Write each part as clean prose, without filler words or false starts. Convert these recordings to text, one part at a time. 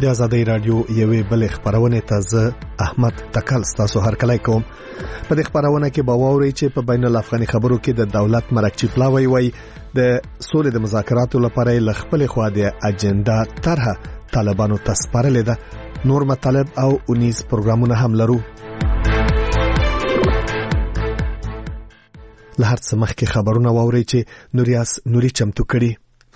د آزادۍ رادیو یوې بلې خبرونه ته احمد تکل تاسو هرکلی کوم. په دې خبرونه کې به واورئ چې په بین الافغاني خبرو کې د دولت مرکچی پلاوی وای د سولې د مذاکراتو لپاره ل خپل خوا د اجنډا طرحه طالبانو ته سپارلې ده. نور مطالب او 19 پروګرامونه هم لرو. له هر څه مخکې خبرونه واورئ چې نوریاس نوري چمتو کړي.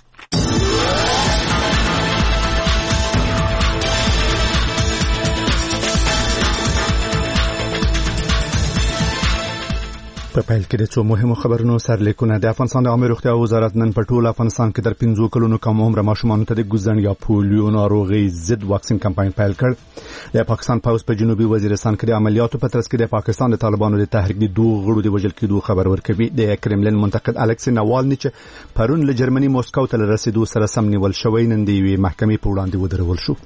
په پیل کې د څو مهمو خبرونو سرلیکونه. د افغانستان د عامه روغتیا وزارت نن په ټول افغانستان کې تر 15 کلونو کم عمر ماشومانو ته د ګوزن یا پولیو ناروغي ضد واکسین کمپاین پیل کړ. د پاکستان پوز په جنوبي وزیرستان کې د عملیاتو په ترڅ کې د پاکستان د طالبانو د تحریک د دوه غړو د وژل کېدو خبر ورکوي. د کرملین منتقد الکسی ناوالني چې پرون له جرمني موسکو ته رسیدو سره سم نیول شوی نن د یوې محکمې په وړاندې ودرول شو.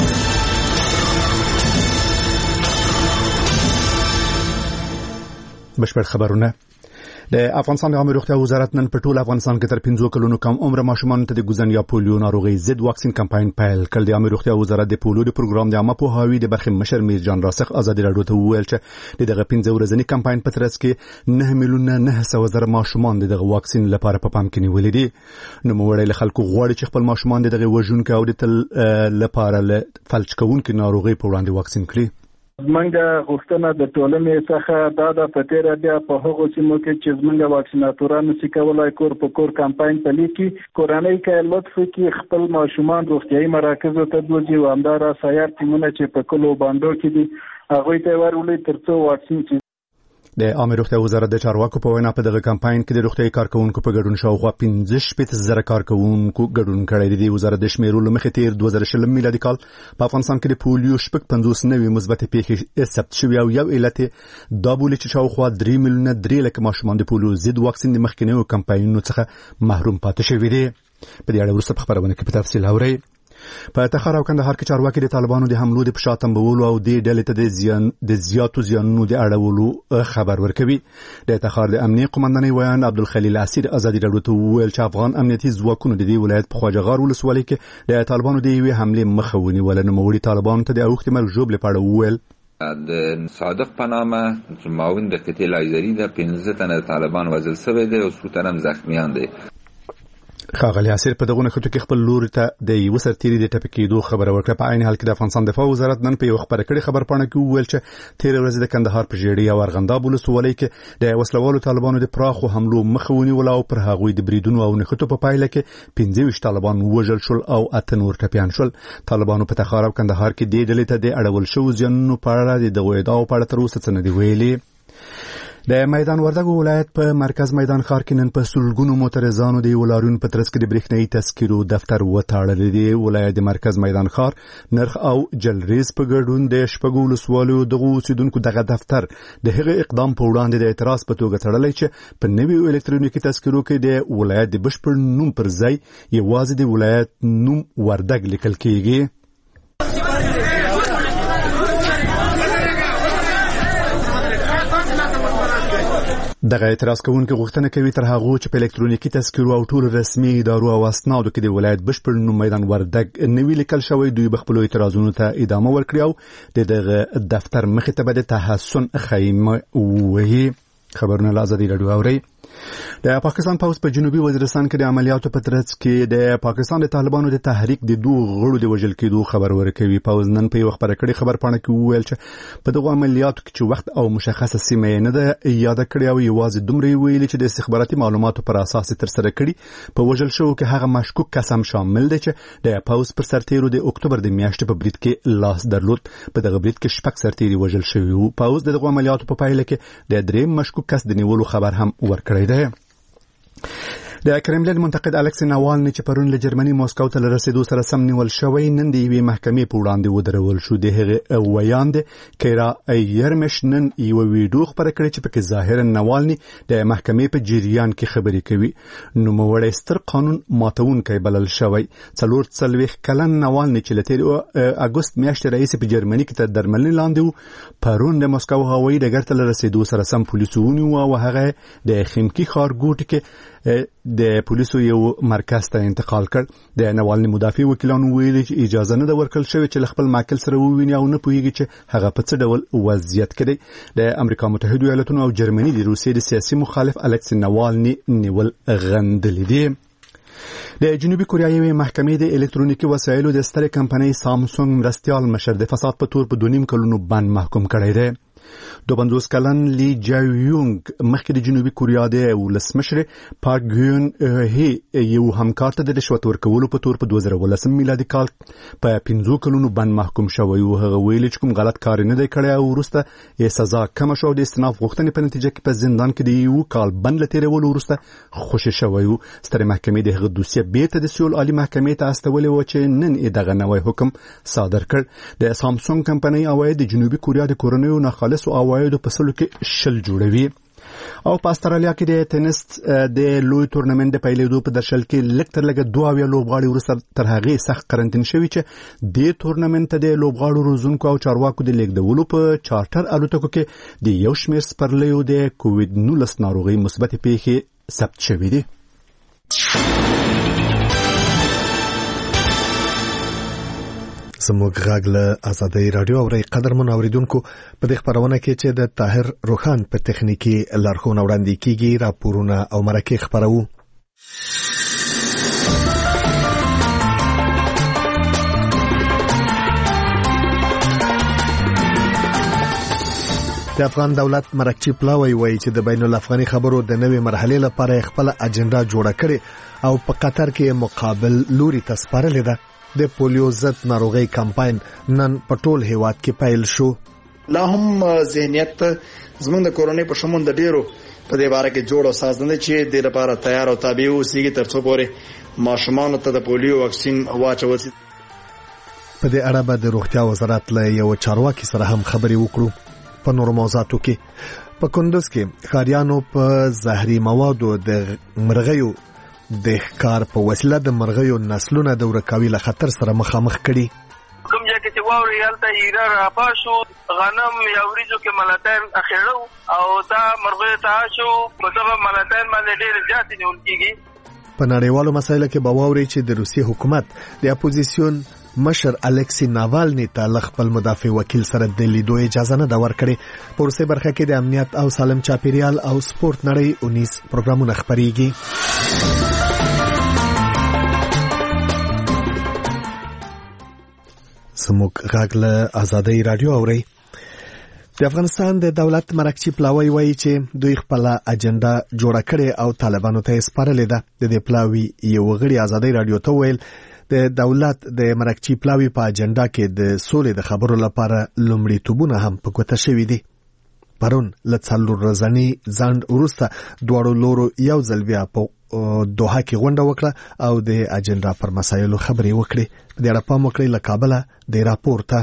بشپړ خبرونه. د افغانستان د عامه روغتیا وزارت نن په ټول افغانستان کې تر 15 کلونو کم عمر ماشومانو ته د ګوزن یا پولیو ناروغي ضد واکسین کمپاین پیل کړ. د عامه روغتیا وزارت د پولیو د پروګرام د عامه پوهاوي د برخې مشر میر جان راسخ آزادي راډیو ته وویل چې دغه 15 ورځنی کمپاین په ترڅ کې 9 میلیونه 900,000 ماشومان دغه واکسین لپاره په پام کې نیولې دي. نو موږ له خلکو غواړي چې خپل ماشومان دغه وژونکو او د تل لپاره فلج کوونکو ناروغي په وړاندې واکسین کړي. زمونږ غوښتنه د ټولنې څخه دا د پټیرا بیا په هغو سیمو کې چې زمونږ واکسیناتورانو چې کولای کور په کور کمپاین پلي کی کورنۍ کې لطف کی خپل ماشومان روغتيایي مراکزو ته دوی او همدارا سیار ټیمونه چې په کلو باندې کې دي هغه ته ورولې ترڅو واکسین د عامه روغتیا وزارت د چارواکو په وینا په دغه کمپاین کې د روغتيایي کارکونکو په ګډون شاوخوا 15,000 کارکونکو ګډون کړی دی. وزارت د شمیرولو مخې تیر 2020 میلادي کال په افغانستان کې د پولیو 50 نوي مثبت پیښې ثبت شوې او یو علت دا بولي چې شاوخوا 3 میلیونه 3 لک ماشومان د پولیو ضد واکسین د مخکینیو کمپاینونو څخه محروم پاتې شوي دي. په دې اړه ورسته خبرونه کې په تفصیل اورئ. په تخار او کندهار کې چارواکي د طالبانو د حملو د پښاتمبولو او د ډلې ته د زیاتو زیانونو د اړولو خبر ورکوي. د تخار د امنیه قومندانۍ ویان عبدالخلیل اسیر آزادي راډیو ته وویل چې افغان امنیتي ځواکونو د دې ولایت په خواجهغار ولسوالۍ کې د طالبانو د یوې حملې مخه ونیوله. نوموړي طالبانو ته د اوښتې مرګ ژوبلې په اړه وویل د صادق په نامه معاون د قتل لایزري د 15 تنه طالبان وژل شوی دی او 100 تنه زخمیان دي. خاغلی اسیر په دغه خطو کې خپل لور ته د یو سرتيري د ټپکېدو خبر ورکړه. په عین حال کې د افغانستان دفاع وزارت نن په یو خبر کړي خبر پاڼه کې وویل چې تیر ورځ د کندهار په جېړی او ارغنداب ولسوالۍ کې د وسلوالو طالبانو د پراخو حملو مخه ونیول او پر هغوی د بریدونو او نخټو په پایله کې 25 طالبان وژل شول او 8 نور ټپيان شول. طالبانو په تخار او کندهار کې د ډلې ته د اړول شو زیانونو په اړه د ادعاو په اړه تر اوسه څه نه دی ویلي. د میدان وردګو ولایت په مرکز میدان ښار کې نن په سلګونو معترضانو د ولارون په ترڅ کې د برېښنايي تذکرو دفتر وتاړل دي. ولایت د مرکز میدان ښار نرخ او جلریز په ګډون د شپږو ولسوالیو دغه اوسیدونکو دغه دفتر د هغه اقدام په وړاندې د اعتراض په توګه تړلی چې په نوي الکترونیکي تذکرو کې د ولایت د بشپړ نوم پر ځای یوازې د ولایت نوم وردګ لیکل کیږي. دغه اعتراض کوونکي غوښتنه کوي تر هغه چې په الکترونیکي تذکرو او ټول رسمي ادارو او اسنادو کې د ولایت بشپړ نوم میدان وردګ نوی لیکل شوی. دوی بخپلو اعتراضونو ته ادامه ورکړي او دغه دفتر مخې ته به د تحسن خیمه وهي. خبرونه لازم دی راډیو اوري. د پاکستان پوز په جنوبي وزیرستان کې د عملیاتو په ترڅ کې د پاکستان د طالبانو د تحریک د دوه غړو د وژل کېدو خبر ورکوي. پوز نن په یو خبر کړي خبر پاڼه کې وویل چې په دغه عملیاتو کې چې وخت او مشخصه سیمه نه ده یاد کړی او یوازې دومره ویلي چې د استخباراتي معلوماتو پر اساس تر سره کړي. په وژل شو کې هغه مشکوک کسم شامل دي چې د پوز پر سرتیرو د اکتوبر د میاشتې په برید کې لاس درلود. په دغه برید کې شپږ سرتیري وژل شوي وو. پوز دغه عملیاتو په پایله کې د دریم مشکوک کس د نیولو خبر هم ورکړی دی. د کرملین منتقد الکسی ناوالني چې پرون له جرمني موسکو ته رسیدو سره سم نیول شوی نن د یوې محکمې په وړاندې ودرول شو. د هغه ویاند کیرا ایرمش نن یو ویډیو خبره کړې چې پکې ظاهرا ناوالني د محکمې په جریان کې خبرې کوي. نو موړی ستر قانون ماتونکی بلل شوی. 44 کلن ناوالني چې لته اگست میاشتې رئیس په جرمني کې تر درملنې لاندې و پرون د موسکو هوایي ډګر ته رسیدو سره سم پولیسو ونیو او هغه د خیمکی ښارګوټ کې د پولیسو یو مرکز ته انتقال کړ. د نوالني مدافع وکیلانو ویلي چې اجازه نه ده ورکړل شوې چې خپل ماکل سره وویني او نه پوهیږي چې هغه په څه ډول وضعیت کې دی. د امریکا متحده ایالاتونو او جرمني د روسیې د سیاسي مخالف الکسی نوالني نیول غندلې دي. د جنوبي کوریا یوې محکمې د الکترونیکي وسایلو د سترې کمپنۍ سامسونګ مرستیال مشر د فساد په تور په 2.5 کلونو بند محکوم کړی دی. 52 کلن لی جایونګ مخکې د جنوبي کوریا د ولسمشر پارک ګون هي یو همکار ته د رشوت ورکولو په تور په 2018 میلادي کال په 15 کلونو بند محکوم شوی او هغه ویلي چې کوم غلط کار نه دی کړی او وروسته یې سزا کم شو. د استئناف غوښتنې په نتیجه کې په زندان کې د یو کال بند لتیرولو وروسته خوشی شوی او سترې محکمې د هغه دوسیه بیرته د سیول عالی محکمې ته استولې و چې نن یې دغه نوی حکم صادر کړ. د سامسونګ کمپنۍ عواید د جنوبي کوریا د کورنیو ناخالص او عواید په سلو کې 10 جوړوي. او په استرالیا کې د ټینس د لوی تورنمنت د پیلېدو په درشل کې لکتر لګه 2 لوبغاړي ورسره تر هغه سخت قرنټین شوی چې د تورنمنت د لوبغاړو روزونکو او چارواکو د لیکدولو په چارټر الوتکو کې د یو شمېر سپرلیو د کووډ 19 ناروغي مثبت پیښې ثبت شوې دي. زموږ غږ له آزادۍ رادیو او قدرمن اوریدونکو په دې خبرونه کې چې د طاهر روخان په تخنیکی لارښوونه وړاندې کیږي راپورونه او مرکه خبرو. د افغان دولت مرکچی پلاوی وایي چې د بین الافغاني خبرو د نوې مرحله لپاره خپل اجنډا جوړه کړې او په قطر کې مقابل لوري تسپارلې ده. د پولیو ضد ناروغي کمپاین نن په ټول هیواد کې پیل شو. لا هم ذهنیت زموږ د کورونې په شمول د ډیرو په دې باره کې جوړ او سازنده چې د لپاره تیار او تابع اوسېږي ترڅو پورې ماشومان ته د پولیو واکسین واچول شي. په دې اړه به د روغتیا وزارت له یو چارواکي سره هم خبرې وکړو. په نورو موضوعاتو کې په کندوز کې خاریانو په زهري موادو د مرغیو د ښکار په وسیله د مرغیو نسلونه د ورکاوي له خطر سره مخامخ کړي. کوم ځای کې چې واوري هلته ایره راپاشو غنم یا وریجو کې ملاتین اخیړو او دا مرغیو ته شو په دغه ملاتین باندې ډېر زیات نیول کېږي. په نړیوالو مسایلو کې به واوري چې د روسي حکومت د اپوزیسیون مشر الکسی ناوالني ته خپل مدافع وکیل سره د لیدو اجازه نه دا ورکړي. په روسي برخه کې د امنیت او سالم چاپیریال او سپورت نړۍ 19 پروګرامونه خبريږي. زموږ غږ له آزادۍ رادیو اوري. د افغانستان د دولت مرکچی پلاوی وایي چې دوی خپل اجنډا جوړه کړې او طالبانو ته سپارلې ده. د دې پلاوی یو غړي آزادۍ رادیو ته ویل د دولت د مرکچی پلاوی په اجنډا کې د سولې د خبرو لپاره لومړیتوبونه هم په ګوته شوي دي. پرون له څلور ورځني ځنډ وروسته دواړو لورو یو ځل بیا په دوحه کې غونډه وکړه او د اجنډا پر مسایلو خبرې وکړې. په دې اړه پام وکړئ له کابله د راپور ته.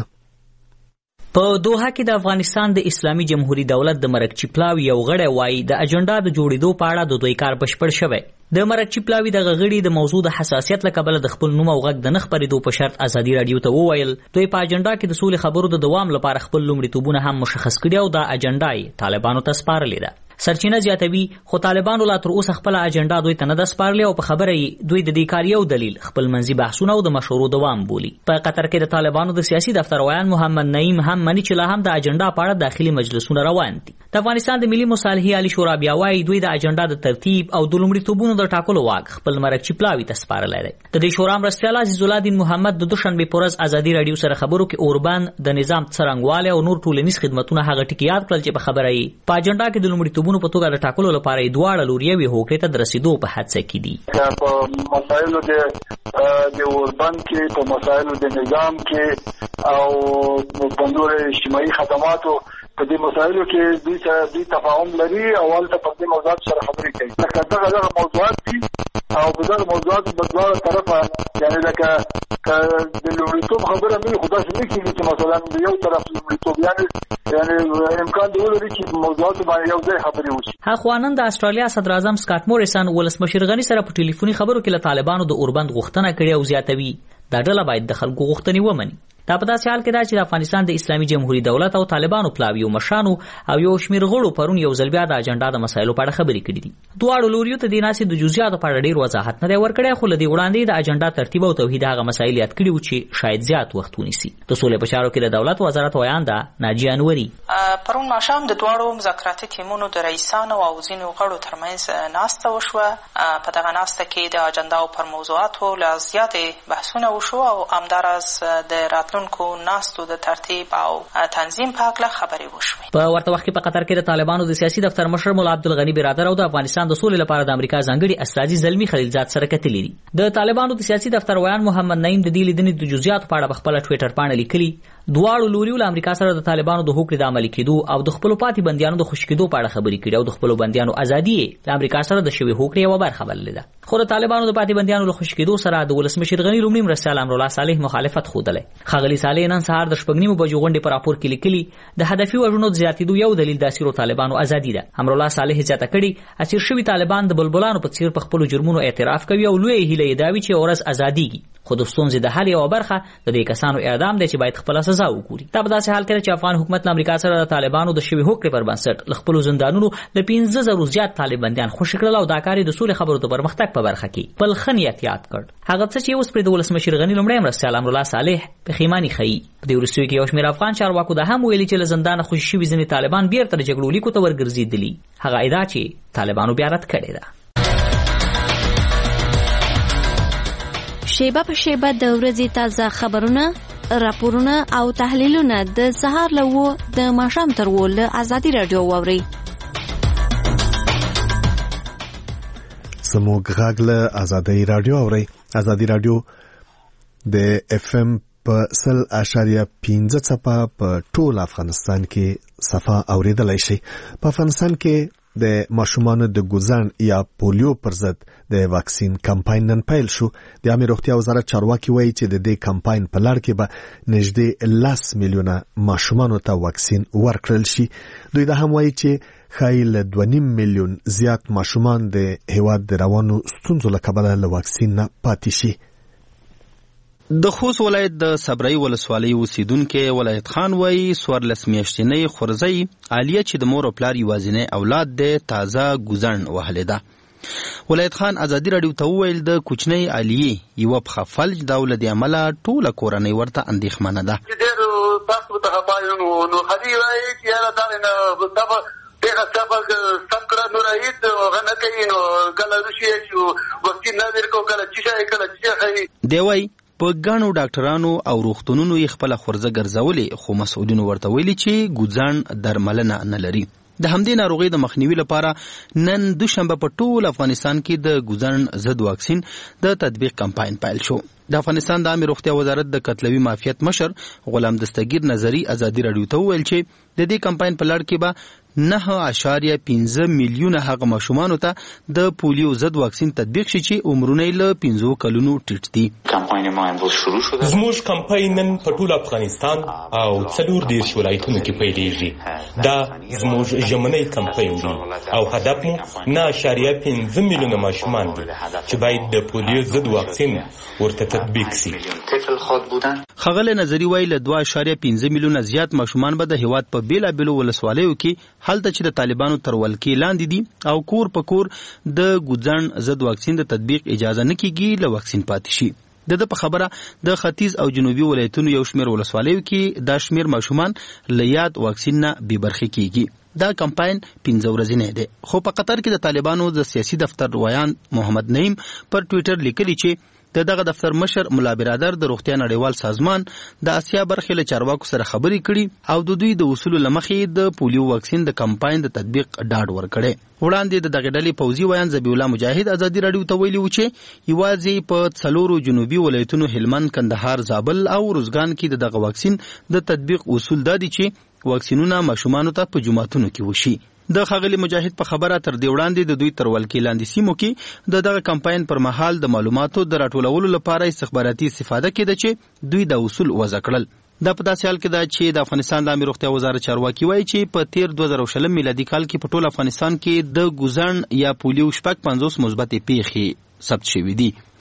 په دوحه کې د افغانستان د اسلامي جمهوریت دولت د مرکچی پلاوی یو غړی وایي د اجنډا د جوړېدو په اړه د دوی کار بشپړ شوی. د مرکچی پلاوی د غړي د موضوع د حساسیت لکبل د خپل نوم او غږ د نخ پریدو په شرط ازادي رادیو ته وویل دوی په اجنډا کې د سولې خبرو د دوام لپاره خپل لومړیتوبونه هم مشخص کړي او دا اجنډا طالبانو ته سپارلې ده. سرچینه زیاتوي خو طالبانو لا تر اوسه خپل اجنډا دوی ته نه د سپارلې او په خبره دوی د دې کار یو دلیل خپل منځي بحثونه او د مشورو دوام بولي. په قطر کې د طالبانو د سیاسي دفتر ویان محمد نعیم هم مني چې لا هم د اجنډا په اړه داخلي مجلسونه روان دي. د افغانستان د ملي مصالحې عالی شورا بیا وايي دوی د اجنډا د ترتیب او د لومړیتوبونو د ټاکلو واک خپل مرکچی پلاوی ته سپارلی دی. د دې شورا مرستیال عزیز الله دین محمد د دوشنبه پورز ازادي رادیو سره خبرو کې اوربان د نظام څرنګواله او نور ټولنیز خدماتونه هغه ټکی یاد کړل چې په خبره یې په اجنډا کې د لومړیتوبونو په توګه د ټاکلو لپاره دواړه لوري هوکړې ته د رسیدو په هڅه کې دي. په مسایلو د اوربان کې په مسایلو د نظام کې او په نور اجتماعي خدماتو په دې مسایلو کې دوی تفاهم لري او ولته په دې موضوعات سره خبرې کوي. دغه موضوعات دي او په دغه موضوعات په دواړو طرفه یعنی لکه د لومړیتوب خبره مې خو داسې نه کېږي چې مثلا د یو طرف لومړیتوب یعنی امکان دی ولري چې موضوعات باندې یو ځای خبرې وشي. هغوانن د استرالیا صدر اعظم سکاټ موریسن ولسمشر غنی سره په ټلیفوني خبرو کې له طالبانو د اوربند غوښتنه کړې او زیاتوي دا ډله باید د خلکو غوښتنې ومني. دا په داسې حال کې دا چې د افغانستان د اسلامي جمهوریت دولت او طالبانو پلاویو مشرانو او یو شمېر غړو پرون یو ځل بیا د اجنډا د مسایلو په اړه خبرې کړې دي. دواړو لوریو ته د ناسې د جزئیاتو په اړه ډېر وضاحت نه دی ورکړی، خو له دې وړاندې د اجنډا ترتیب او توحید هغه مسایل یاد کړي وو چې شاید زیات وخت ونیسي. د سولې په چارو کې د دولت وزارت ویان ده ناجیه انوري. پرون ماښام د دواړو مذاکراتي ټیمونو د رئیسانو او ځینو غړو ترمنځ ناسته وشوه. په دغه ناسته کې د اجنډاو پر موضوعاتو لا زیاتې بحثونه وشو او همداراز د راتلونکو ناستو د ترتیب او تنظیم په هکله خبرې وشوې. په ورته وخت کې په قطر کې د طالبانو د سیاسي دفتر مشر مولا عبدالغني برادر او د افغانستان د سولې لپاره د امریکا ځانګړي استازي زلمی خلیلزاد سره کتلي دي. د طالبانو د سیاسي دفتر ویان محمد نعیم د دې لیدنې د جزئیاتو په اړه خپل ټوئیټر باندې لیکلي. دواړو لوریو له امریکا سره د طالبانو د هوکړې د عملي کېدو او د خپلو پاتې بندیانو د خوشي کېدو په اړه خبرې کړي او د خپلو بندیانو ازادي له امریکا سره د شوې هوکړې یوه برخه بللې ده. خو د طالبانو د پاتې بندیانو له خوشي کېدو سره د ولسمشر غني لومړي مرستیال امرالله صالح مخالفت ښودلی. ښاغلي صالح نن سهار د 9:30 بجو غونډې په راپور کې لیکلي د هدفي وژنو د زیاتېدو یو دلیل د اسیرو طالبانو ازادي ده. امرالله صالح زیاته کړي اسیر شوي طالبان د بلبلانو په څیر په خپلو جرمونو اعتراف کوي او لویه هیله یې دا وي چې ورځ ازادیږي، خو د ستونزې د حل یوه برخه د دې کسانو اعدام دی چې باید خپله سزا وګوري. دا په داسې حال کې چې افغان حکومت له امریکا سره د طالبانو د شوې هوکړې پر بنسټ له خپلو زندانونو له 15,000 زیات طالب بندیان خوشي کړل او دا کار یې د سولې خبرو د پرمختګ په برخه کې خپل ښه نیت یاد کړ. هغه څه چې اوس پرې د ولسمشر غني لومړی مرستیال امرالله صالح پښیماني ښیي. په دې وروستیو کې یو شمېر افغان چارواکو دا هم ویلي چې له زندانه خوشي شوي ځینې طالبان بیرته د جګړو لیکو ته ورګرځېدلي. هغه ادعا چې طالبانو بیا رد کړې ده. شیبه په شیبه د ورځې تازه خبرونه، راپورونه او تحلیلونه د سهار له 9 د ماښام تر 10 له ازادي رادیو واورئ. زموږ غږ له ازادي رادیو اورئ. ازادي رادیو د اف ام په 100.5 څپه په ټول افغانستان کې صفه اوریدلای شي. په افغانستان کې د ماشومانو د ګوزن یا پولیو پر ضد د واکسین کمپاین نن پیل شو. د عامه روغتیا وزارت چارواکي وایي چې د دې کمپاین په لړ کې به نږدې 10 میلیونه ماشومانو ته واکسین ورکړل شي. دوی دا هم وایي چې ښایي له 2.5 میلیون زیات ماشومان د هیواد د روانو ستونزو له کبله له واکسین نه پاتې شي. د خوست ولایت د صبري ولسوالۍ اوسیدونکو ولایت خان وایي 14 میاشتنۍ خورزۍ عالیه چې د مور او پلار یوازینی اولاد دی تازه ګوزن وهلې ده. ولایت خان ازادي رادیو ته وویل د کوچنۍ عالیه یو په فلج دولت عمله ټوله کورنۍ ورته اندېښمنه ده. تاسو ته پایونو نو خدي وایي چې یاره دا نه دغه سبق سکړه نو راید غنه کوي نو کله رشي چې وختي نه ورکو کله چې خي دی وایي په ګڼو ډاکټرانو او روغتونونو یې خپله خورزه ګرځولې، خو مسؤلینو ورته ویلي چې ګوزن درملنه نه لري. د همدې ناروغۍ د مخنیوي لپاره نن دوشنبه په ټول افغانستان کې د ګوزن ضد واکسین د تطبیق کمپاین پیل شو. د افغانستان د عامه روغتیا وزارت د قتلوي معافیت مشر غلام دستگیر نظری ازادي رادیو ته وویل چې د دې کمپاین په لړ کې به 9.15 میلیونه هغه ماشومانو ته د پولیو ضد واکسین تطبیق شي چې عمرونه له 15 کلونو ټیټ دي. کمپاین ما امروز شروع شده. زموږ کمپاین نن په ټول افغانستان او 40 ولایتونو کې پیلېږي. دا زموږ ژمنی کمپاین دی او هدف مو 9.15 میلیونه ماشومان دي چې باید د پولیو ضد واکسین ورته تطبیق شي. ښاغلی نظری وایي له 2.15 میلیونه زیات ماشومان به د هیواد په بیلابیلو ولسوالیو کې هلته چې د طالبانو تر ولکې لاندې دي او کور په کور د ګوزن ضد واکسین د تطبیق اجازه نه کیږي له واکسین پاتې شي. د په خبره د ختیځ او جنوبي ولایتونو یو شمېر ولسوالیو کې دا شمېر ماشومان له یاد واکسین نه بې برخې کیږي. دا کمپاین 15 ورځې دی. خو په قطر کې د طالبانو د سیاسي دفتر ویان محمد نعیم پر ټوئیټر لیکلي چې دغه دفتر مشر مولا برادر د روغتیا نړیوال سازمان د اسیا برخې له چارواکو سره خبرې کړي او د دوی د اصولو له مخې د پولیو واکسین د کمپاین د تطبیق ډاډ ورکړي. وړاندې د دغه ډلې پوځي ویان ذبیح الله مجاهد ازادي رادیو ته ویلي و چې یوازې په 4 جنوبي ولایتونو هلمند، کندهار، زابل او روزګان کې دغه واکسین د تطبیق اصول دا دي چې واکسینونه ماشومانو ته په جوماتونو کې وشي. د ښاغلي مجاهد په خبره تر دې وړاندې د دوی تر ولکې لاندې سیمو کې دغه کمپاین پر مهال د معلوماتو د راټولولو لپاره استخباراتي استفاده کېده چې دوی د اصول وضع کړل. دا په داسې حال کې ده چې د افغانستان د عامه روغتیا وزارت چارواکي وایي چې په تیر 2020 میلادي کال کې په ټول افغانستان کې د ګوزن یا پولیو 50 مثبتې پیښې ثبت شوې دي.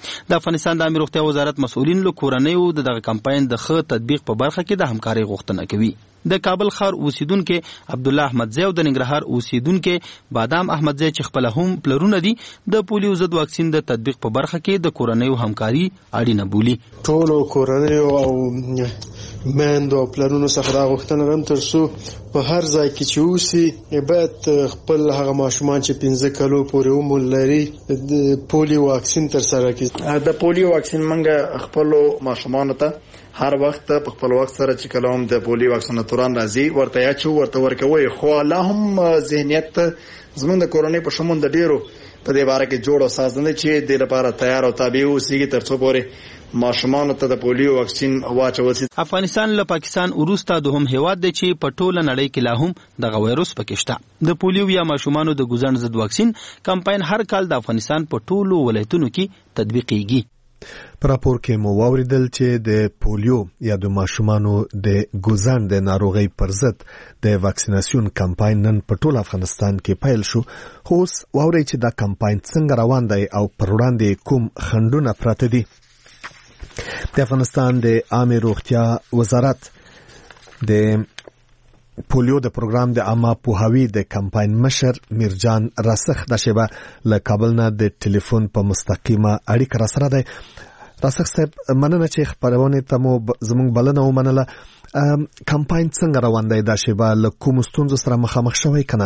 د افغانستان د عامه روغتیا وزارت مسؤلین له کورنیو دغه کمپاین د ښه تطبیق په برخه کې د همکارۍ غوښتنه کوي. د کابل ښار اوسیدونکو عبد الله احمدزی او د ننګرهار اوسیدونکو بادام احمدزی چې خپل هم پلرونه دي د پولیو ضد واکسین د تطبیق په برخه کې د کورنیو همکاري اړینه بولي. ټول کورنیو او مېندو او پلرونو څخه دا غوښتنه کوم ترڅو په هر ځای کې چې اوسي باید خپل هغه ماشومان چې 15 کالو پورې عمر لري د پولیو واکسین تر سره کړي. د پولیو واکسین منګه خپل ماشومان ته هر وخت په خپل وخت سره چې کلام د پولیو واکسیناتوران راځي ورته یا چې ورته ورکوي، خو لا هم ذهنیت زموږ د کورونې په شمول د ډیرو په دې باره کې جوړ او سازنده چې د لپاره تیار او تابع اوسېږي ترڅو پورې ماشومان ته د پولیو واکسین واچول شي. افغانستان له پاکستان وروسته دوهم هیواد دی چې په ټوله نړۍ کې لا هم دغه وایروس پکې شته. د پولیو یا ماشومانو د ګوزن ضد واکسین کمپاین هر کال د افغانستان په ټولو ولایتونو کې تطبیقیږي. په راپور کې مو واوریدل چې د پولیو یا د ماشومانو د ګوزن د ناروغۍ پر ضد د واکسیناسیون کمپاین نن په ټول افغانستان کې پیل شو. خو اوس واورئ چې دا کمپاین څنګه روان دی او پر وړاندې کوم خنډونه پراته دي. د افغانستان د عامه روغتیا وزارت د پولیو د پروګرام د عامه پوهاوی د کمپاین مشر میرجان راسخ د شیبه له کابل نه د ټلیفون په مستقیمه اړیکه را سره دی. راسخ صاحب مننه چې خبرونه ته مو زموږ بلنه ومنله. کمپاین څنګه روان دی دا شیبه له کوم ستونزو سره مخامخ شوی کنه؟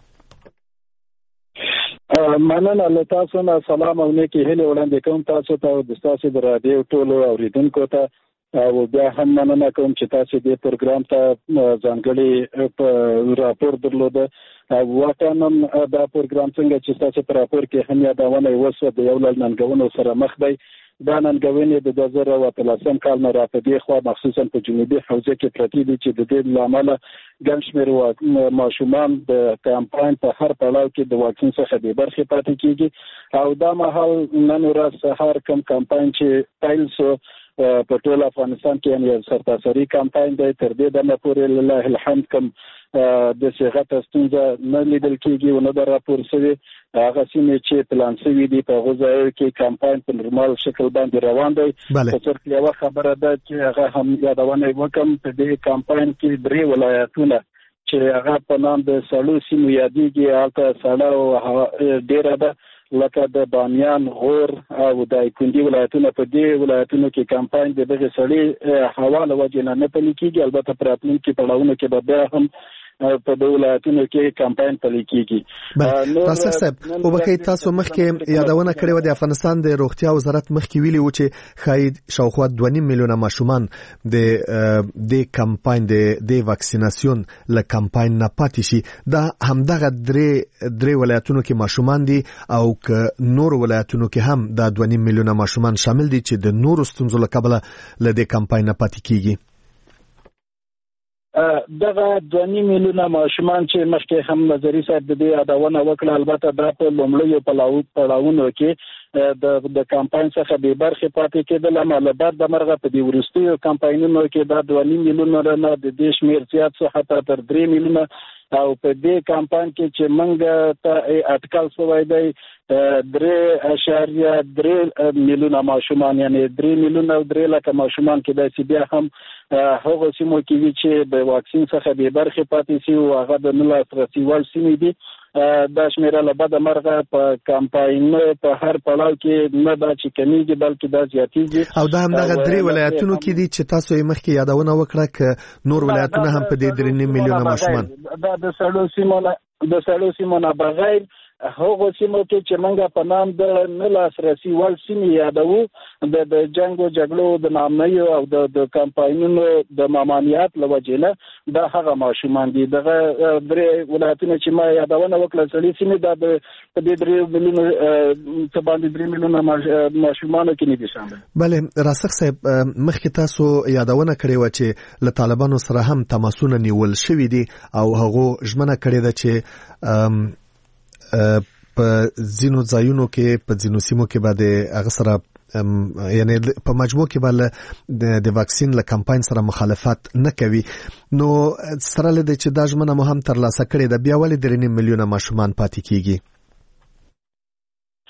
مننه له تاسو نه سلام او نیکی هیله وړاندې کوم تاسو ته او د تاسو د رادیو ټولو اوریدونکو ته او بیا هم مننه کوم چې تاسو دې پروګرام ته ځانګړي راپور درلوده. واټانم دا پروګرام څنګه چې تاسو په راپور کې هم یادونه وسو د یو لړ ننګونو سره مخ دی. دا ننګونې د 2013 کال نه راپدې خو مخصوصا په جنوبي حوزه کې پرتی دي چې د دې لامل ګڼ شمېر ماشومان د کمپاین په هر پړاو کې د واکسین څخه بې برخې پاتې کیږي. او دا مهال نن ورځ سهار کوم کمپاین چې پیل شو په ټول افغانستان کې یو سرتاسري کمپاین دی. تر دې دمه پورې لله الحمد کوم د صحت ستونزه نه لیدل کیږي او نه د راپور شوی. هغه سیمې چې پلان شوی دي په غوځایو کې کمپاین په نورمال شکل باندې روان دی. په څیر کې یو خبره ده چې هغه هم یادونه وکم په دې کمپاین کې 3 ولایتونه چې هغه په نام د سړو سیمو یادېږي هغه سړو ډیره ده لکه د بامیان، غور او د کندي ولایتونو. په دې ولایتونو کې کمپاین د دغه سړي حواله وجه نه پلي کیږي. البته پر راتلونکي پړاوونو کې به بیا هم په دې ولایتونو کې کمپاین پلي کیږي. تاسو صاحب او بخیر تاسو مخکې یادونه کړې و د افغانستان د روغتیا وزارت مخکې ویلي و چې خاید شاوخوا 2.5 میلیونه ماشومان د کمپاین د واکسیناسیون له کمپاین نه پاتې شي. دا همدغه درې ولایتونو کې ماشومان دي او که نور ولایتونو کې هم دا 2.5 میلیونه ماشومان شامل دي چې د نورو ستونزو له کبله له دې کمپاین نه پاتې کیږي. دغه 2.5 میلیونه ماشومان چې مخکې هم نظری صاحب د دې یادونه وکړه، البته دا په لومړیو پړاوونو کې د کمپاین څخه به برخه پاتې کېدل. عمل بعد د مرغه په دې ورستیو کمپاینونو کې دا 2.5 میلیونه نه د دې شمیر زیات څه حتی تر 3 میلیونه او په دې کمپاین کې چې موږ ته اټکل شوی دی 3.3 میلیونه ماشومان یعنی 3 میلیونه او 3 لکه ماشومان کې د سی بیا هم هغه سیمو کې چې د واکسین څخه به برخه پاتې شي او هغه د نل لاسرسي وړ سیمې دي. دا شمیره له بده مرغه په کمپاین په هر پړاو کې نه دا چې کمیږي بلکې دا زیاتېږي. او دا هم دغه 3 ولایتونو کې دي چې تاسو یې مخکې یادونه وکړه ک نور ولایتونه هم په دې 3 میلیونه ماشومان دا د سړو سیمو نه بغیر هغه سیمو کې چې موږ په نام د نه لاسرسي وړ سیمې یادوو د جنگ او جګړو د نامنیو او د کمپاینونو د ممانعت لوجه نه دا هغه ماشومان دي. دغه درې ولایتونه چې ما یادونه وکړه سړي سیمې دا په دې 3 میلیونه څه باندې 3 میلیونه ماشومان کې نه دي شامل. بله راسخ صاحب مخکې تاسو یادونه کړې و چې له طالبانو سره هم تماسونه نیول شوي دي او هغه ژمنه کړې ده چې په ځینو ځایونو کې په ځینو سیمو کې باندې هغه سره یعنی په مجموع کې باندې د واکسین له کمپاین سره مخالفت نه کوي. نو سره لدی چې دا ژمنه مو هم ترلاسه کړې ده بیا ولې 3 میلیونه ماشومان پاتې کیږي؟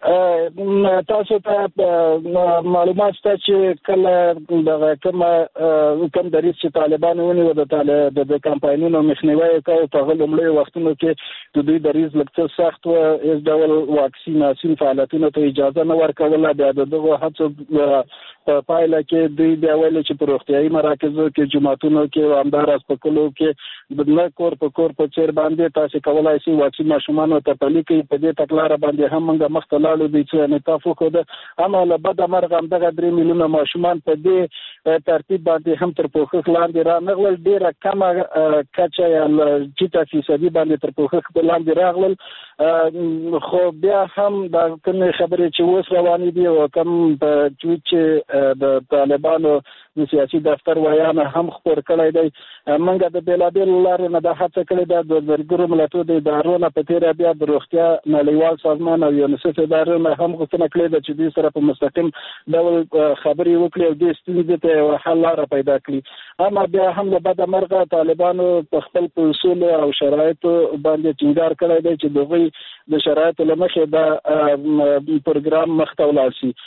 تاسو ته معلومات شته چې کله دغه کوم دریځ چې طالبان ونیو د کمپاینونو مخنیوي کوي په غلمړي وختونو کې د دوی دریځ لکه سخت او هیڅ ډول واکسیناسیون فعالیتونو ته اجازه نه ورکوله. بیا دغه هڅو په پایله کې دوی بیا ویل چې په روغتیايي مراکزو کې جماعتونو کې او همداراز په کلو کې د نه کور په چیر باندې تاسو کولای شئ واکسین ماشومان ته پلي کوي. په دې تکلاره باندې هم موږ مخته لاړو دي چې انعطاف وکړو. اما له بده مرغه همدغه 3 میلیونه ماشومان په دې ترتیب باندې هم تر پوښښ لاندې راغلل. ډیره کمه کچه یا چې فیصدي باندې تر پوښښ لاندې راغلل. خو بیا هم دا کومه خبرې چې اوس روانې دي او کوم په چې د طالبانو د سیاسي دفتر ویانه هم خبر کړی دی. منګه د بیلابیل لارې نه د هڅه کړې ده د ورګرو ملتونو د ادارو نه په تیر بیا د روغتیا نړیوال سازمان او یونیسف ادارو نه هم غوښتنه کړې ده چې دوی سره په مستقیم ډول خبرې وکړي او د ستونزې ته حل لاره پیدا کړي. اما بیا هم له بده مرغه طالبانو په خپل اصول او شرایطو باندې ټینګار کړی دی چې دغه د شرایطو له مخې دا پروګرام مخته ولاړ شي.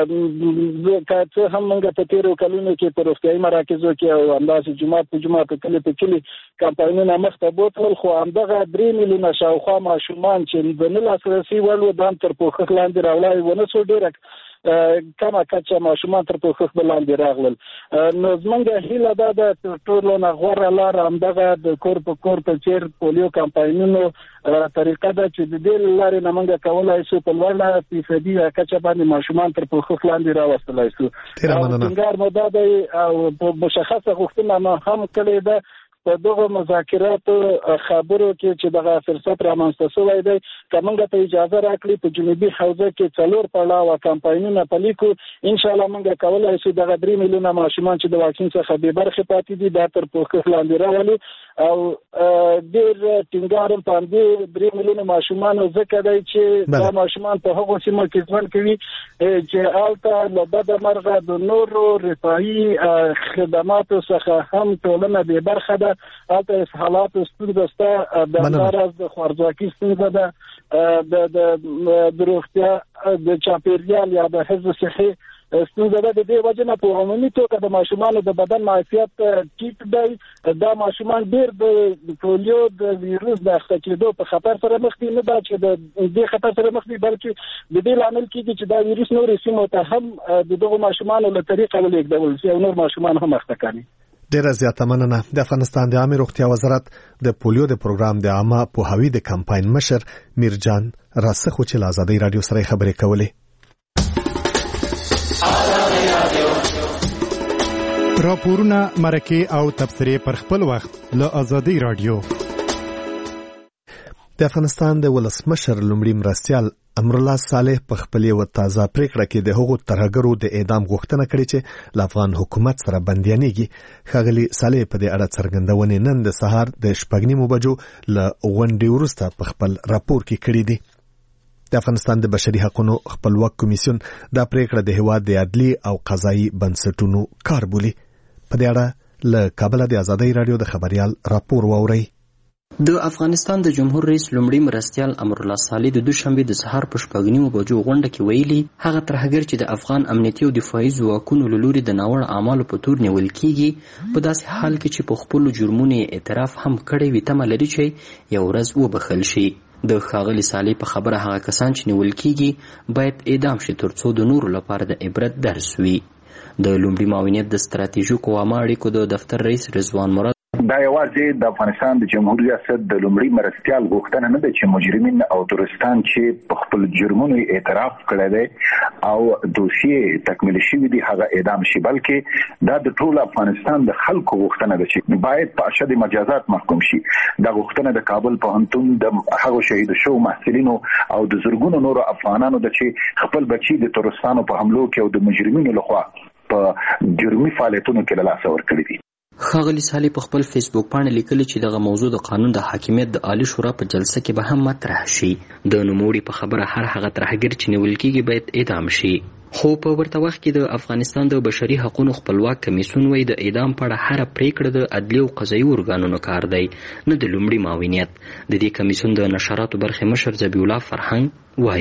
که هم موږ په تیرو کلونو کې په روغتیايي مراکزو کې او همداسې جمعه په کلی کمپاینونه مخته بوتل، خو همدغه 3 میلیونه شاوخوا ماشومان چې د نه لاسرسي وړ و د تر پوښښ لاندې راوړای ونه څو ډیره کمه کچه ماشومان تر پوښښ لاندې راغلل. نو زمونږ هیله دا ده تر ټولو نه غوره لاره همدغه د کور په چیر پولیو کمپاینونو طریقه ده چې د دې لارې نه موږ کولای شو په لوړه فیصدي کچه باندې ماشومان تر پوښښ لاندې راوستلای شو. ټینګار مو دا دی او په مشخصه غوښتنه هم کړې ده په دغه مذاکراتو خبرو کې چې دغه فرصت رامنځته شوی دی. که موږ ته اجازه راکړي په جنوبي حوزه کې 4 پړاوه کمپاینونه پلي کړو، انشاءالله موږ کولای شو دغه 3 میلیونه ماشومان چې د واکسین څخه بې برخې پاتې دي دا تر پوښښ لاندې راولو. او ډېر ټینګار هم په همدې 3 میلیونه ماشومانو ځکه دی چې دا ماشومان په هغو سیمو کې ژوند کوي چې هلته له بده مرغه د نورو رفاهي خدماتو څخه هم ټولنه بې برخه ده. هلته اسهالاتو ستونزه شته، د همداراز د خوارځواکي ستونزه ده، د روغتیا د چاپیریال یا د حفظ صحي ستونزه ده. د دې وجه نه په عمومي توګه د ماشومانو د بدن معافیت ټیټ دی. دا ماشومان ډېر د پولیو د ویروس د اخته کېدو په خطر سره مخ دي. نه دا چې د دې خطر سره مخ دي بلکې د دې لامل کېږي چې دا ویروس نورې سیمو ته هم د دغو ماشومانو له طریقه ولېږدول شي او نور ماشومان هم اخته کوي. ډیره زیاته مننه. د افغانستان د عامه روغتیا وزارت د پولیو د پروګرام د عامه پوهاوی د کمپاین مشر میرجان راسخو چې له آزادۍ رادیو سره خبرې کولې. راپورونه، مرکې او تبصرې پر خپل وخت له آزادۍ رادیو. د افغانستان د ولسمشر لومړي مرستیال امرالله صالح په خپل یو تازه پریکړه کې د هغو ترهګرو د اعدام غوښتنه کړې چې له افغان حکومت سره بندیانېږي. ښاغلي صالح په دې اړه څرګندونې نن د سهار د 6:30 بجو له غونډې وروسته په خپل راپور کې کړې دي. د افغانستان د بشري حقوقو خپلواک کمیسیون دا پریکړه د هیواد د عدلي او قضایي بنسټونو کار بولي. په دې اړه له کابل د آزادۍ رادیو د خبريال راپور واورئ. د افغانستان د جمهور رئیس لومړي مرستیال امرالله صالح د دوشنبه د سهار په 6:30 بجو غونډه کې ویلي هغه ترهګر چې د افغان امنیتي او دفاعي ځواکونو له لوري د ناوړه اعمالو په تور نیول کیږي په داسې حال کې چې په خپل جرمونو اعتراف هم کړی وي تمه لري چې یو ورځ وبخښل شي. د ښاغلي صالح په خبره هغه کسان چې نیول کیږي باید اعدام شي ترڅو د نورو لپاره د عبرت درس وي. د لومړي معاونیت د ستراتیژیکو عامه اړیکو د دفتر رئیس رضوان مراد دا یوازې د افغانستان د جمهوریت ریاست د لومړي مرستیال غوښتنه نه ده چې مجرمین او تورستان چې په خپل جرمونو اعتراف کړی دی او دوسیې تکمیل شوی دی هغه اعدام شي، بلکې دا د ټول افغانستان د خلکو غوښتنه ده چې باید په اشد مجازات محکوم شي. دا غوښتنه د کابل پوهنتون د هغو شهید شو محصلینو او د زرګونو نورو افغانانو ده چې خپل بچي د تورستانو په حملو کې او د مجرمینو لخوا په جرمي فعالیتونو کې له لاسه ورکړي دي. ښاغلي صالح په خپل فیسبوک باندې لیکلي چې دغه موضوع د قانون د حاکمیت د عالی شورا په جلسه کې به هم مطرح شي. د نوموړي په خبره هر هغه ترهګر چې نیول کېږي باید اعدام شي. خو په ورته وخت کې د افغانستان د بشري حقوقو خپلواک کمیسیون وایي د اعدام په اړه هر پریکړه د عدلي او قضایي ارګانونو کار دی، نه د لومړي معاونیت. د دې کمیسیون د نشراتو برخې مشر ذبیح الله فرهنګ وایي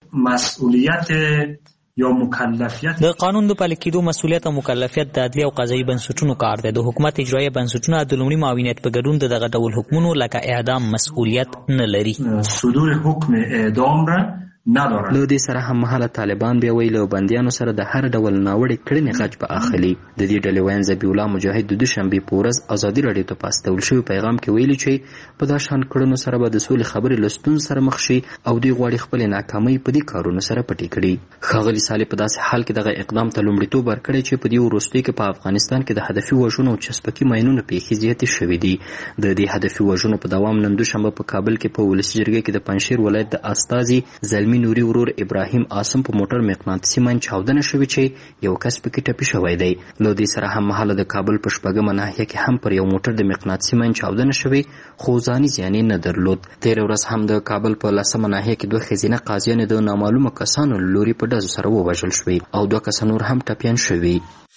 مسئولیت یا مکلفیت د قانون د پلي کېدو مسؤلیت او مکلفیت د عدلي او قضایي بنسټونو کار دی. د حکومت اجرایي بنسټونه د لومړي معاونیت په ګډون دغه ډول حکمونو لکه اعدام مسؤلیت نه لري. صدور حکم اعدام را نداره. له دې سره هم مهاله طالبان بیا ویل او بندیانو سره د هر ډول ناوړه کړنې غچ به اخلي. د دې ډلې وین ذبیح الله مجاهد د دوشنبه په ورځ ازادي راډیو ته پاستول شوی پیغام کې ویلي چې په دا شان کړنو سره به د سولې خبرې لستون سره مخ شي او دوی غواړي خپل ناکامۍ په دې کارونو سره پټې کړي. ښاغلي صالح په داسې حال کې دغه اقدام ته لومړیتوب ورکړی چې په دې وروستیو کې په افغانستان کې د هدفي وژنو او چسپکي ماینونو پیښې زیاتې شوې دي. د دې هدفي وژنو په دوام نن دوشنبه په کابل کې په ولسي جرګې کې د پنجشیر ولایت د استازي زلمی نوري ورور ابراهیم عاصم په موټر مقناطیسي ماین چاودنه شوې چې یو کس پکې ټپي شوی دی. له دې سره هم مهاله د کابل په شپږمه ناحیه کې هم پر یو موټر د مقناطیسي ماین چاودنه شوې خو ځاني زیان نه درلود. تېره ورځ هم د کابل په 10مه ناحیه کې 2 ښځینه قاضیانې د نامعلومه کسانو له لوري په ډزو سره ووژل شوې او 2 کسان نور هم ټپیان شوي.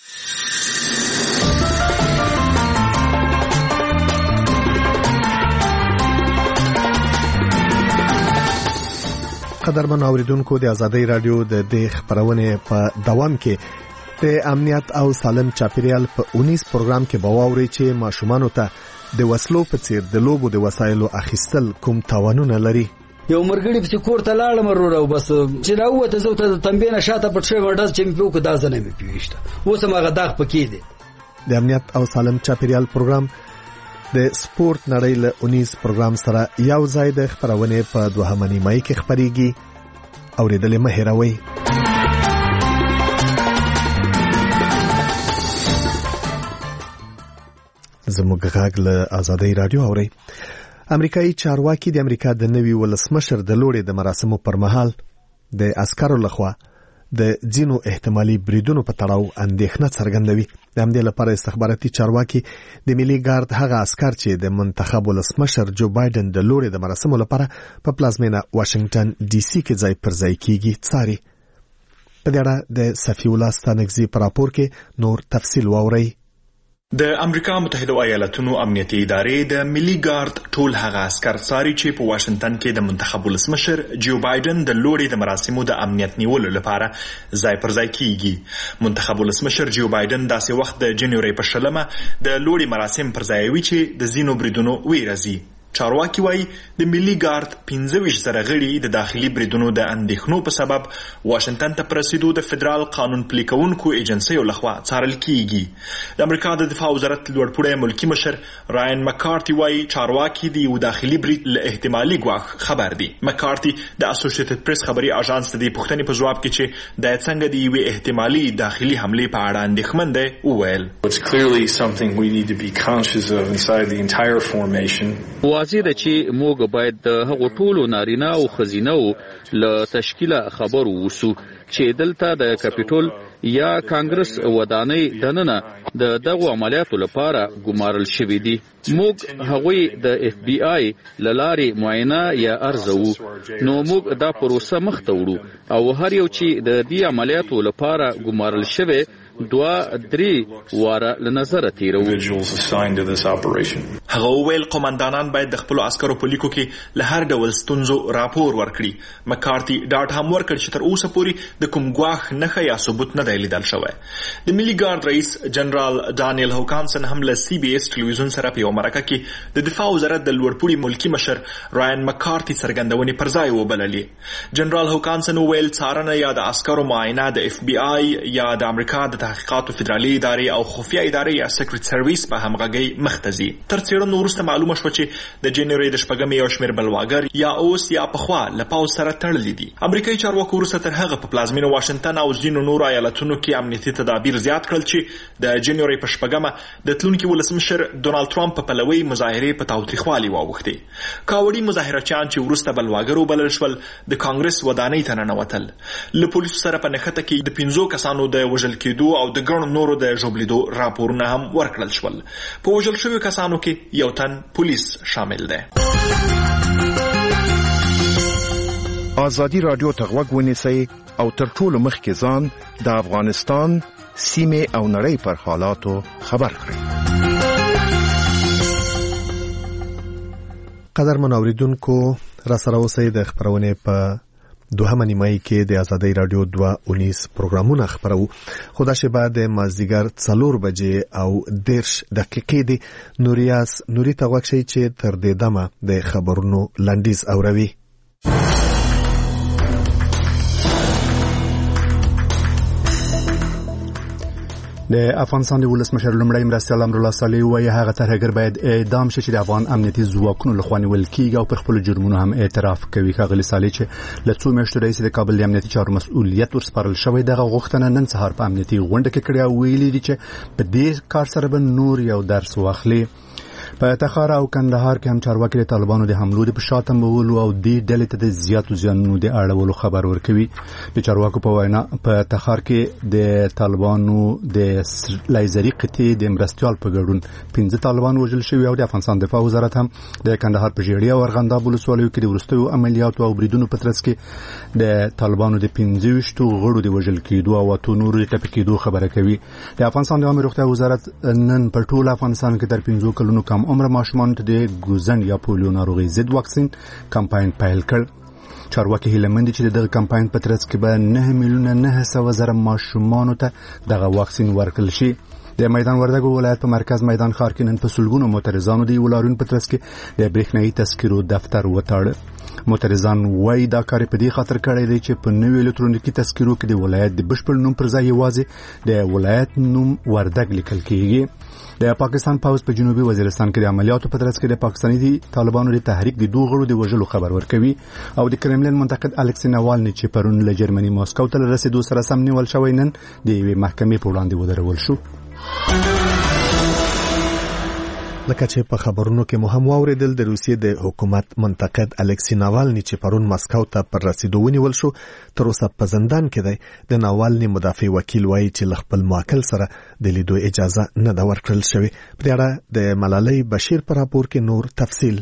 قدرمن اوریدونکو د ازادۍ رادیو د دې خبرونه په دوام کې د امنیت او سالم چاپیریال په 19 پروګرام کې باوري چې ماشومان ته د وسلو په څیر د لوبو د وسایلو اخیستل کوم تاوانونه لري. یو مرګړي په کور ته لاړم ورور او بس چې راوته زه ته تنبینه شاته پټ شوی ورډز چې په کو دازنه مې پیښته اوس هغه داغ پکې دي. د امنیت او سالم چاپیریال پروګرام د سپورت نړۍ له 19 پروګرام سره یو ځای د خبرونه په 2 نیمه کې خبريږي. اوریدل مه هېروئ. زموږ غږ له ازادۍ رادیو اوري. امریکایي چارواکي د امریکا د نوي ولسمشر د لوړې د مراسمو پر مهال د عسکرو لخوا د ځینو احتمالي بریدونو په تړاو اندېښنه څرګندوي. د همدې لپاره استخباراتي چارواکي د ملي ګارد هغه عسکر چې د منتخب ولسمشر جو بایدن د لوري د مراسمو لپاره په پلازمینه واشنگټن ډي سي کې ځای پر ځای کیږي څاري. په دې اړه د صفي الله ستانکزي په راپور کې نور تفصیل واورئ. د امریکا متحده ایالاتونو امنیتي ادارې د ملي ګارد ټول هغه عسكر څاري چې په واشنگټن کې د منتخب ولسمشر جو بایدن د لوري د مراسمو د امنیت نیولو لپاره ځای پر ځای کیږي. منتخب ولسمشر جو بایدن داسې وخت د جنوري په 10مه د لوري مراسم پر ځای وی چې د زینو بریدونو ویرازي. چارواکي وایي د ملي ګارد 15 زره غړي د داخلي بریدونو د اندېښنو په سبب واشنگټن ته پرسیدو د فدرال قانون پلي کوونکو ایجنسیو لخوا څارل کیږي. د امریکا د دفاع وزارت لوړپوړی ملکی مشر راین مکارتي وایي چارواکي د یو داخلي برید له احتمالي ګواښ خبر دي. مکارتي د اسوسییټډ پریس خبري اژانس ته د پوښتنې په جواب کې چې د څنګه د یو احتمالي داخلي حمله په اړه اندېښمن دی وویل. It's clearly something we need to be conscious of inside the entire formation. واضح ده چې موږ باید د هغو ټولو نارینه او ښځینه‌و له تشکیله خبر ووسو چې دلته د کاپیټول یا کانګرس ودانۍ دننه د دغو عملیاتو لپاره ګمارل شوي دي. موږ هغوی د اف بی آی لارې معاینه یا ارزو نو موږ دا پروسه مخ ته وړو او هر یو چې د دې عملیاتو لپاره ګمارل شوی 2-3 واره لنظر تیرو. هغه ویل قومندانان باید د خپل عسکرو په لیکو کې له هر ډول ستونزو راپور ورکړي. مکارتي ډاټ هم ورکړ چې تر اوسه پورې د کوم ګواښ نښه یا ثبوت نه دی لیدل شوی. د ملي ګارد رئیس جنرال دانیل هوکانسن هم له سی بي اس ټلویزیون سره په یو مرکه کې د دفاع وزارت د لوړپوړي ملکی مشر راین مکارتي څرګندونې پر ځای وبللې. جنرال هوکانسن ویل څارنه یا د عسکرو معاینه د اف بي آی یا د امریکا د تحقیقاتو فدرالي ادارې او خفیه ادارې یا سیکریټ سرویس په همغږۍ مختزي. تر څېړنو وروسته معلومه شوه چې د جنوري د 8 یو شمېر بلواګر یا اوس یا پخوا له پوځ سره تړلي دي. امریکایي چارواکو وروسته تر هغه په پلازمینه واشنگټن او ځینو نورو ایالتونو کې امنیتي تدابیر زیات کړل چې د جنوري په 8 د تلونکي ولسمشر ډونالد ټرمپ په پلوي مظاهرې په تاوتریخوالي واوښتې. کاوړي مظاهرچیان چې وروسته بلواګر وبلل شول د کانګرس ودانۍ ته ننوتل. له پولیسو سره په نښته کې د 15 کسانو د وژل کېدو او د ګڼو نورو د ژوبلیدو راپورونه هم ورکړل شول. په وژل شویو کسانو کې یو تن پولیس شامل دی. ازادي رادیو ته غوږ ونیسئ او تر ټولو مخکې ځان د افغانستان سیمې او نړۍ پر حالاتو خبر کړئ. قدرمن اوریدونکو را سره اوسئ د خبرونه په دوهمه نیمایي کې د آزادۍ رادیو 219 پروګرامونه خبرو. خو دا شیبه د مازدیګر 4 بجې او 10 دقیقې دی. نوري ته غوږ شئ چې تر دې دمه د خبرونو لنډیز اوروي. د افغانستان د ولسمشر لومړی مرستیال امرالله صالح وایي هغه ترهګر باید اعدام شي چې د افغان امنیتي ځواکونو لخوا نیول کیږي او پر خپل جرمونو هم اعتراف کوي. ښاغلي صالح چې له څو میاشتو راهیسې د کابل د امنیتي چارو مسؤلیت ورسپارل شوی دغه غوښتنه نن سهار په امنیتي غونډه کې کړې او ویلي دي چې په دې کار سره به نور یو درس واخلي. په تخار او کندهار کې هم چارواکي د طالبانو د حملو د پښاتم بولو او د ډلې ته د زیاتو زیانونو د اړولو خبر ورکوي. د چارواکو په وینا په تخار کې د طالبانو د لایزري قطعې د مرستیال په ګډون 15 طالبان وژل شوي او د افغانستان دفاع وزارت هم د کندهار په ژیړی او ارغنداب ولسوالیو کې د وروستیو عملیاتو او بریدونو په ترڅ کې د طالبانو د 15 غړو د وژل کېدو او اتو نورو د ټپي کېدو خبره کوي. د افغانستان د عامه روغتیا وزارت نن په ټول افغانستان کې تر 15 کلونو کم عمر ماشومان ته د ګوزن یا پولیو ناروغي ضد واکسین کمپاین پیل کړ. چارواکي هیله مند چې دغه کمپاین په ترڅ کې به 9,900,000 ماشومان ته دغه واکسین ورکړل شي. د میدان وردګ ولایت په مرکز میدان ښار کې نن په سلګونو معترضانو د ولارون په ترڅ کې د برېښنايي تذکرو دفتر وتاړ. معترضان وايي دا کار په دې خاطر کړی دی چې په نوې الکترونیکي تذکرو کې د ولایت د بشپړ نوم پر ځای یوازې د ولایت نوم وردګ لیکل کیږي. د پاکستان پوز په جنوبي وزیرستان کې د عملیاتو په ترڅ کې د پاکستاني طالبانو د تحریک د دوه غړو د وژلو خبر ورکوي او د کرملین منتقد الکسی ناوالني چې پرون له جرمني ماسکو ته رسیدو سره سم نیول شوی نن د یوې محکمې په وړاندې ودرول شو. لکه چې په خبرونو کې مهم واوریدل د روسیې د حکومت منتقد الکسی ناوالني چې پرون ماسکو ته پر رسیدو ونیول شو تر اوسه په زندان کې دی. د ناوالني مدافع وکیل وایي چې خپل موکل سره د لیدو اجازه نه ده ورکړل شوې. په اړه د ملالۍ بشیر پر راپور کې نور تفصیل.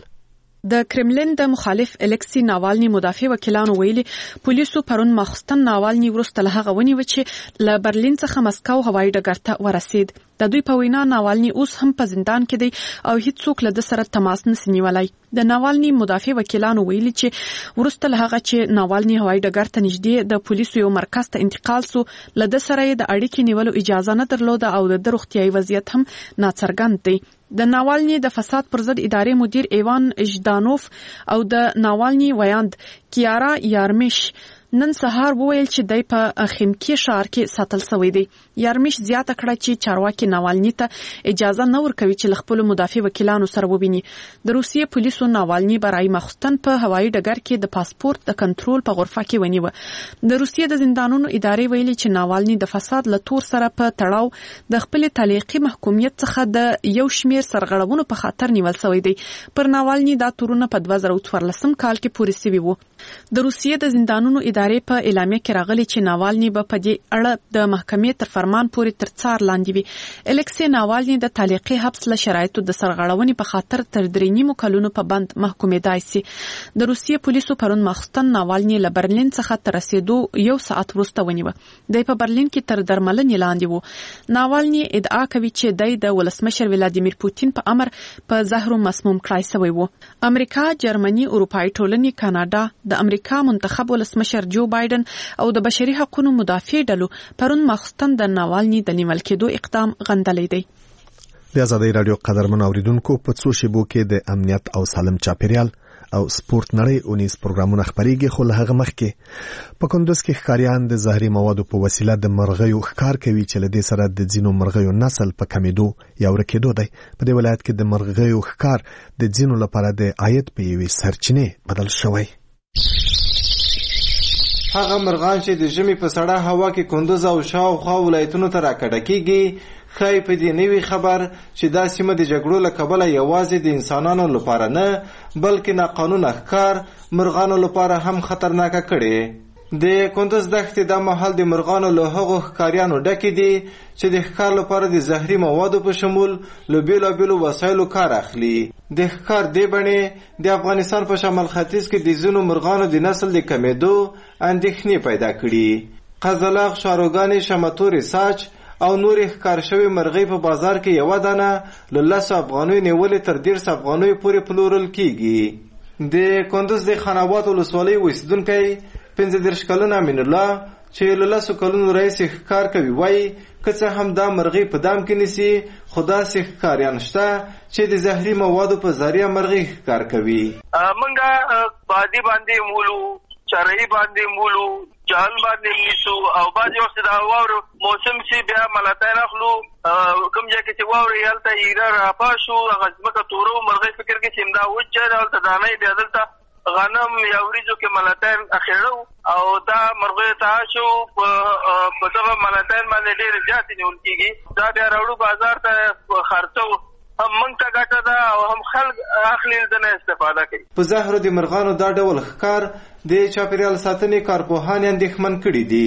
د کرملین د مخالف الکسی ناوالني مدافع وکیلانو ویلي پولیسو پرون ماخستن ناوالني وروسته له هغه ونیو چې له برلین څخه مسکو هوایي ډګر ته ورسید. د دوی په وینا ناوالني اوس هم په زندان کې دی او هیڅوک له د سره تماس نشي نیولای. د ناوالني مدافع وکیلانو ویلي چې وروسته له هغه چې ناوالني هوایي ډګر ته نږدې د پولیسو یو مرکز ته انتقال سو له د سره د اړیکې نیولو اجازه نه درلوده او د روغتیايي وضعیت هم ناڅرګند دی. د ناوالني د فساد پر ضد ادارې مدیر ایوان ژدانوف او د ناوالني ویاند کیارا یارمیش نن سهار وویل چې دای په خیمکی ښار کې ساتل شوی دی. یارمیش زیاته کړه چې چارواکي ناوالني ته اجازه نه ورکوي چې خپل مدافع وکیلانو سره وویني. د روسیې پولیسو ناوالني برای مخستن په هوایي ډګر کې د پاسپورت د کنټرول په غرفه کې ونیو. د روسیې د زندانونو ادارې ویلي چې ناوالني د فساد له تور سره په تړاو د خپل تعلیقي محکومیت څخه د یو شمیر سرغړونو په خاطر نیول شوی دی. پر ناوالني دا تورونه په 2014 کال کې پوره شوي وو. د روسیې د زندانونو ادارې په اعلامیه کې راغلي چې ناوالني به په دې اړه د محکمې تر فرمان پورې تر څار لاندې وي. الکسی ناوالني د تعلیقي حبس له شرایطو د سرغړونې په خاطر تر 3 کلونو په بند محکومېدای شي. د روسیې پولیسو پرون ماخستن ناوالني له برلین څخه تر رسیدو یو ساعت وروسته ونیو. د په برلین کې تر درملنې لاندې وو. ناوالني ادعا کوي چې د ولسمشر ولادیمیر پوتین په امر په زهر مسموم کړای شوی وو. امریکا، جرمني، اروپאי ټولنې، کاناډا، د امریکا منتخب ولسمشر جو بایدن او د بشري حقوقو مدافع ډلو پرون مخستن د ناوالني د نیول کېدو اقدام غندلی دی. د آزادۍ رادیو قدرمن اوریدونکو په څو شیبو کې د امنیت او سالم چاپیریال او سپورت نړۍ اونیز پروګرامونه خبريږي. خو له هغه مخکې په کندوز کې ښکاریان د زهري موادو په وسیله د مرغیو ښکار کوي چې له دې سره د ځینو مرغیو نسل په کمیدو یا ورکېدو دی. په دې ولایت کې د مرغیو ښکار د ځینو لپاره د عاید په یوې سرچینې بدل شوی. هغه مرغان چې د ژمي په سړه هوا کې کندوز او شاوخوا ولایتونو ته راکډه کیږي خای په دې نوی خبر چې دا سیمه د جګړو له کبله یوازې د انسانانو لپاره نه بلکې ناقانونه ښکار مرغانو لپاره هم خطرناک کړي. د کندوز دښتې د محل د مرغانو له هغو ښکاریانو ډکې دي چې د ښکار لپاره د زهري موادو په شمول له بیلابیلو وسایلو کار اخلي. د ښکار دې بڼې د افغانستان په شمال ختیځ کې د ځینو مرغانو د نسل د کمیدو اندېښنې پیدا کړي. قزلاغ، شاروګانې، شمتورې، ساچ او نورې ښکار شوي مرغۍ په بازار کې یوه دانه له 10 افغانیو نیولې تر 150 افغانیو پورې پلورل کیږي. د کندوز د خان آباد ولسوالۍ اوسیدونکی 15 کلن امین الله چې له 10 کلونو راهیسې ښکار کوي وایي که څه هم دا مرغۍ په دام کې نیسي خو داسې ښکاریان شته چې د زهري موادو په ذریعه مرغۍ ښکار کوي. موږ بادي باندې مولو، چرای باندې مولو، جال باندې نیسو او بعضې وخت د واورو موسم چې بیا ملاتین اخلو کوم ځای کې چې واورې هلته ایره راپا شو هغه ځمکه تورو مرغۍ فکر کې چې همدا وچ دی هلته دانۍ بیا دلته غنم یا وریځو کې ملاتین اخیړو او دا مرغۍ ته شو په دغه ملاتین باندې ډېرې زیاتې نیول کېږي. دا بیا راوړو بازار ته خرڅو، هم موږ ته ګټه ده او هم خلک اخلي دنه استفاده کوي. په زهرو د مرغانو دا ډول ښکار د چاپیریال ساتنې کارپوهان اندېښمن کړي دي.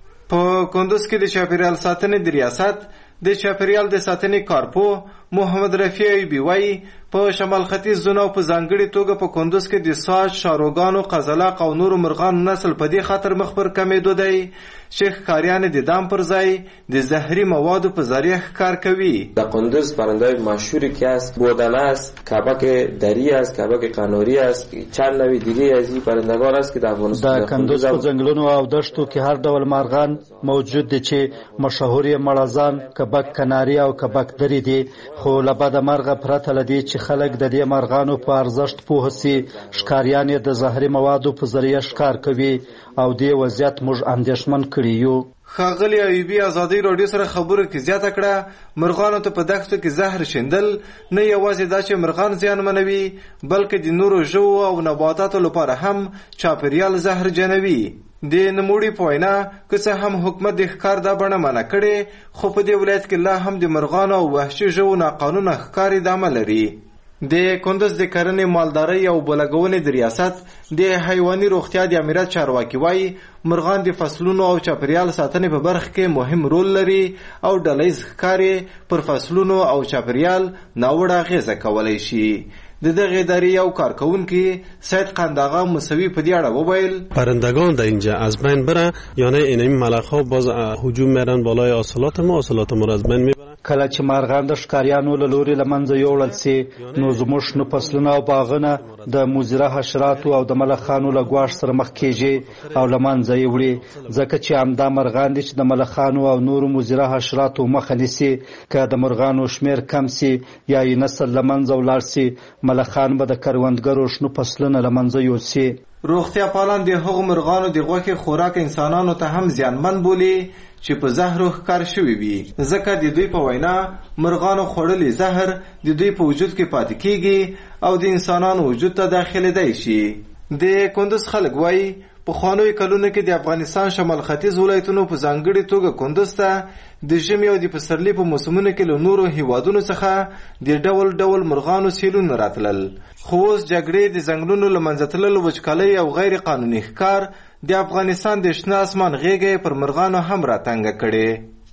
په کندوز کې د چاپیریال ساتنې د ریاست د چاپیریال د ساتنې کارپو محمد رفیع ایوبی وایي په شمال ختیځ زون او په ځانګړې توګه په کندوز کې د ساج، شاروګانو، قزلاق او نورو مرغانو نسل په دې خطر مخ پر کمېدو دی چې ښکاریان د دام پر ځای د زهري موادو په ذریعه ښکار کوي. در کندوز پرنده‌های مشهوری که است بودنه است، کبک دری است، کبک قناری است، چند نوع دیگه از این پرندگان است که در افغانستان د کندوز په ځنګلونو او دشتو کې هر ډول مارغان موجود دي چې مشهور یې مړزان، کبک قناری او کبک دری دي. خو له بده مرغه پرته له دې چې خلک د دې مارغانو په ارزښت پوه سي، ښکاریان یې د زهري موادو په ذریعه ښکار کوي او دې وضعیت موږ اندېښمن کړي یو. ښاغلي ایوبي ازادي راډیو سره خبرو کې زیاته کړه مرغانو ته په دښتو کې زهر شیندل نه یوازې دا چې مرغان زیانمنوي بلکې د نورو ژوو او نباتاتو لپاره هم چاپیریال زهرجنوي. د نوموړي په وینا که څه هم حکومت د ښکار دا بڼه منع کړې خو په دې ولایت کې لا هم د مرغانو او وحشي ژوو ناقانونه ښکار ادامه لري. د کندوز د کرنې مالدارۍ او بولګونې د ریاست د حیواني روغتیا د امریت چارواکي وایي مرغان د فصلونو او چاپیریال ساتنې په برخه کې مهم رول لري او ډلهییز ښکار پر فصلونو او چاپیریال ناوړه اغیزه کولی شي. د دغه ادارې یو کارکونکي سید قنداغا موسوی په دې اړه وویل پرندگان در اینجا از بین بره یعنی اینمی ملخ‌ها باز هجوم میرن بالای حاصلات ما را از بین میبرن. کله چې مارغان د ښکاریانو له لوري له منځه یوړل سي نو زموږ شنه فصلونه او باغونه د مضره حشراتو او د ملخانو له ګواښ سره مخ کیږي او له منځه یې وړي ځکه چې همدا مرغان دي چې د ملخانو او نورو مضره حشراتو مخه نیسي. که د مرغانو شمیر کم سي یا یې نسل له منځه ولاړ سي ملخان به د کروندګرو شنه فصلونه له منځه یوسي. روغتیا پالان د هغو مرغانو د غوښې خوراک انسانانو ته هم زیانمن بولي چې په زهرو ښکار شوي وي ځکه د دوی په وینا مرغانو خوړلي زهر د دوی په وجود کې پاتې کیږي او د انسانانو وجود ته داخلېدای شي. د کندوز خلک وایي پخوانیو کلونو کې د افغانستان شمال ختیځ ولایتونو په ځانګړې توګه کندوز ته د ژمي او د پسرلي په موسمونو کې له نورو هیوادونو څخه د ډول ډول مرغانو سیلونه راتلل. خو اوس جګړې د ځنګلونو له منځه تللو وچکالۍ او غیر قانوني ښکار د افغانستان د شنه اسمان غېږه پر مرغانو هم راتنګه کړې.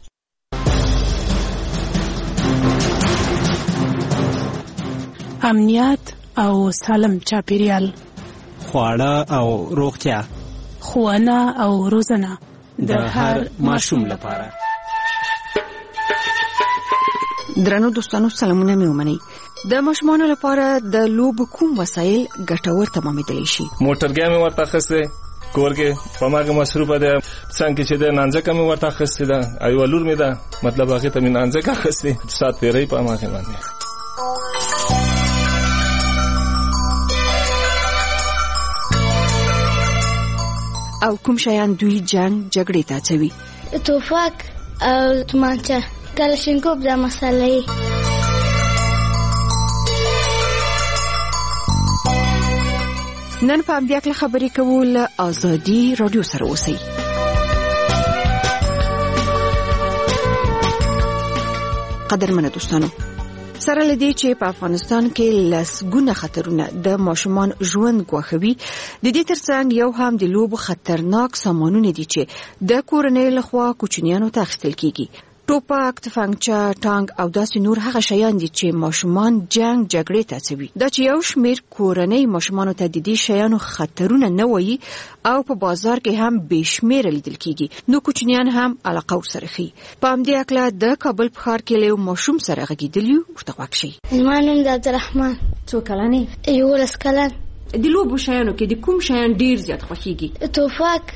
امنیت او سالم چاپیریال، خواړه او روغتیا، ښوونه او روزنه د هر ماشوم لپاره. درنو دوستانو سلامونه مې ومنئ. د ماشومانو لپاره د لوبو کوم وسایل ګټور تمامېدلی شي؟ موټرګی مې ورته اخیستی کور کې په هماغې مصروفه دی څنګه چې دی نانځکه مې ورته اخیستې ده یوه لور مې ده مطلب هغې ته مې نانځکه اخیستې ساعت تېروي په هماغې باندې. او کوم شیان دوی جنگ جګړې ته اچوي؟ توپک او تومانچه، کلاشینکوف دا مسئله. نن په همدې اړه خبرې کوو له ازادي راډیو سره اوسئ. قدرمنه دوستانو سره لدی چې په افغانستان کې لسګونه خطرونه د ماشومان ژوند ګواښوي د دې ترڅنګ یو هم د لوبو خطرناک سامانونه دي چې د کورنۍ لخوا کوچنیانو ته اخیستل کیږي. ټوپک، تفنګچه، ټانک او داسې نور هغه شیان دي چې ماشومان جنگ جګړې ته اچوي. دا چې یو شمیر کورنۍ ماشومانو ته د دې شیانو خطرونه نه وایي او په بازار کې هم بېشمیره لیدل کیږي نو کوچنیان هم علاقه ورسره ښيي. په همدې اړه د کابل په ښار کې له یو ماشوم سره غږېدلي یو، ورته غوږ شئ. زما نوم د عبدالرحمن. څو کلن یې؟ 11 کلن. د لوبو شیانو کې د کوم شیان ډیر زیات خوښیږي؟ توفک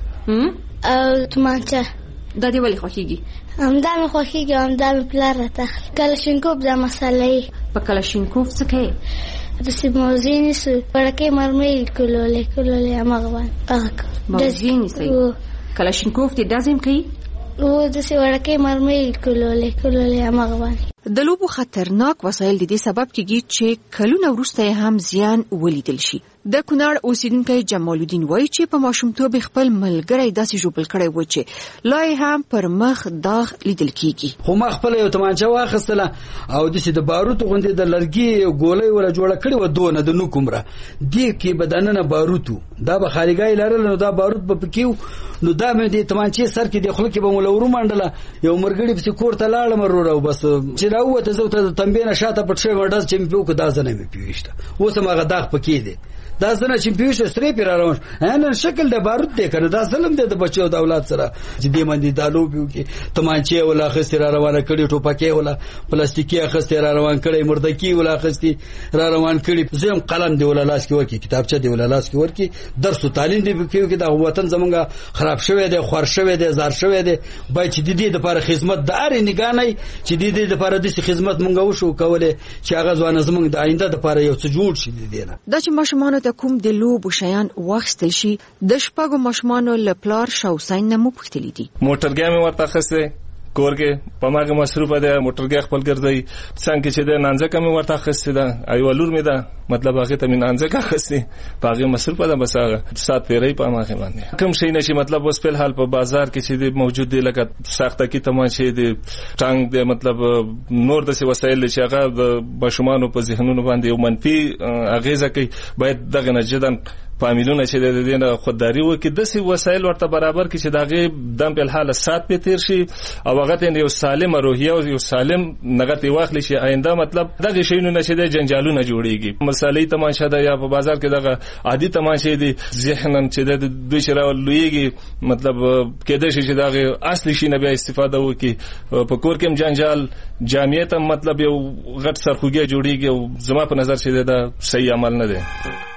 او تومانچه. دا دی ولې خوښیږي؟ همدا مې خوښیږي، همدا مې پلار راته اخلي. کلاشینکوف د مسالې. په کلاشینکوف څه کوي؟ داسې موزې نیسو، وړکۍ مرمۍ کولولې هماغه باندې هغه موزې نیسئ. کلاشینکوف دې دا ځای کوي؟ داسې وړکۍ مرمۍ کولولې هماغه باندې. د لوبو خطرناک وسایل د دې سبب کېږي چې کلونه وروسته هم زیان ولیدل شي. د کونړ اوسیدونکی جمال الدین وایي چې په ماشومتوب خپل ملګری داسې ژوبل کړی و چې لا هم پر مخ داغ لیدل کېږي. خو ما خپل یو تمانچه واخیستله او داسې د باروتو غوندې د لرګي ګولۍ ولا جوړه کړې وه، دونه د نوک عمره دې کې به دننه باروت و، دا به خالیګۍ لرله، نو دا باروت به پکې و. نو دا مې د تمانچې سر کې د خوله کې به مو له ورمنډله. یو ملګري پسې کور ته لاړم وروره او بس چې راووته زه ورته د تنبې نه شاته پټ شوی ډز چې مې پې وکړو، دا زنه مې پې ویشته. اوس هم هغه داغ پکې دی. دا زنه چې پې ویشته سرې پې را روان نن شکل د باروت دی که نه، دا ظلم دی د بچو د اولاد سره چې دې باندې دا لوبې وکړي. تمانچې یې وله اخیستې را روانه کړې، ټوپکې وله پلاستیکي اخیستې را روان کړی، مردکي وله اخیستې را روان کړي. زه هم قلم دی وله لاس کې ورکړي، کتابچه دی وله لاس کې ورکړي، درس و تعلیم دی پکې وکړي. دا وطن زمونږ خراب شوی دی، خوار شوی دی، زار شوی دی. باید چې د دې دپاره خدمت د هرې نګاه نه چې د دې دپاره داسې خدمت مونږ وشو کولی چې هغه ځوانه زمونږ د آینده دپاره یو څه جوړ شي. د دې نه دا چې ماشومانو ته کوم د لوبو شیان واخیستل شي، د شپږو ماشومانو له پلار شاوسین نه مو پوښتلي دي. موټرګی مې ورته اخیستی، کور کې په ماګه مصروفه ده، موټرګی خپل ګرځي. څنګه چې د نانځکه مې ورته اخیستې ده، ایوه لور مې ده، مطلب هغې ته مې نانځکه اخیستې، په هغې مصروفه ده. بس هغه ساعت تېرۍ په هماغې باندې کوم شی نه چې مطلب اوس فلحال په بازار کې چې دی موجود دی، لکه ساختکي تماشې دی، ټانک دی، مطلب نور داسې وسایل چې هغه د ماشومانو په ذهنونو باندې یو منفي اغېزه کوي. باید دغه نه جداً فامیلونه چې د دې نه خودداري وکړي، داسې وسایل ورته برابر کړي چې د هغې دم فلحاله ساعت پې تېر شي او هغه ته یو سالمه روحیه او یو سالم نغت یې واخلي چې آینده مطلب دغې شیونو نه چې دی جنجالونه جوړېږي. مسالې تماشه ده یا په بازار کې دغه عادي تماشې دي، ذهناً چې د دوی چې راولویږي، مطلب کېدای شي چې د هغې اصلي شي نه بیا استفاده وکړي. په کور کې هم جنجال، جامعیت هم مطلب یو غټ سرخوږی جوړېږي او زما په نظر چې دا صحیح عمل نه دی.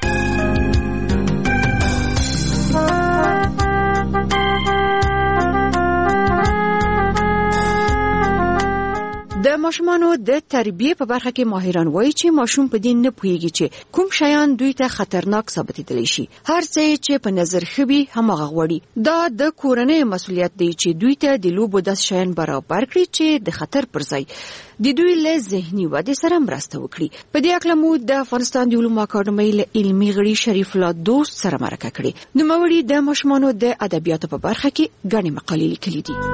د ماشومانو د تربیه په برخه کې ماهران وایي چې ماشوم په دې نه پوهیږي چې کوم شیان دوی ته خطرناک ثابتېدلی شي. هر څه چې په نظر ښه وي هماغه غواړي. دا د کورنۍ مسؤلیت دی چې دوی ته د لوبو داسې شیان برابر کړي چې د خطر پر ځای د دوی له ذهني ودې سره مرسته وکړي. په دې اړه مو د افغانستان د علومو اکاډمۍ له علمي غړي شریف الله دوست سره مرکه کړې. نوموړي د ماشومانو د ادبیاتو په برخه کې ګڼې مقالې لیکلي دي.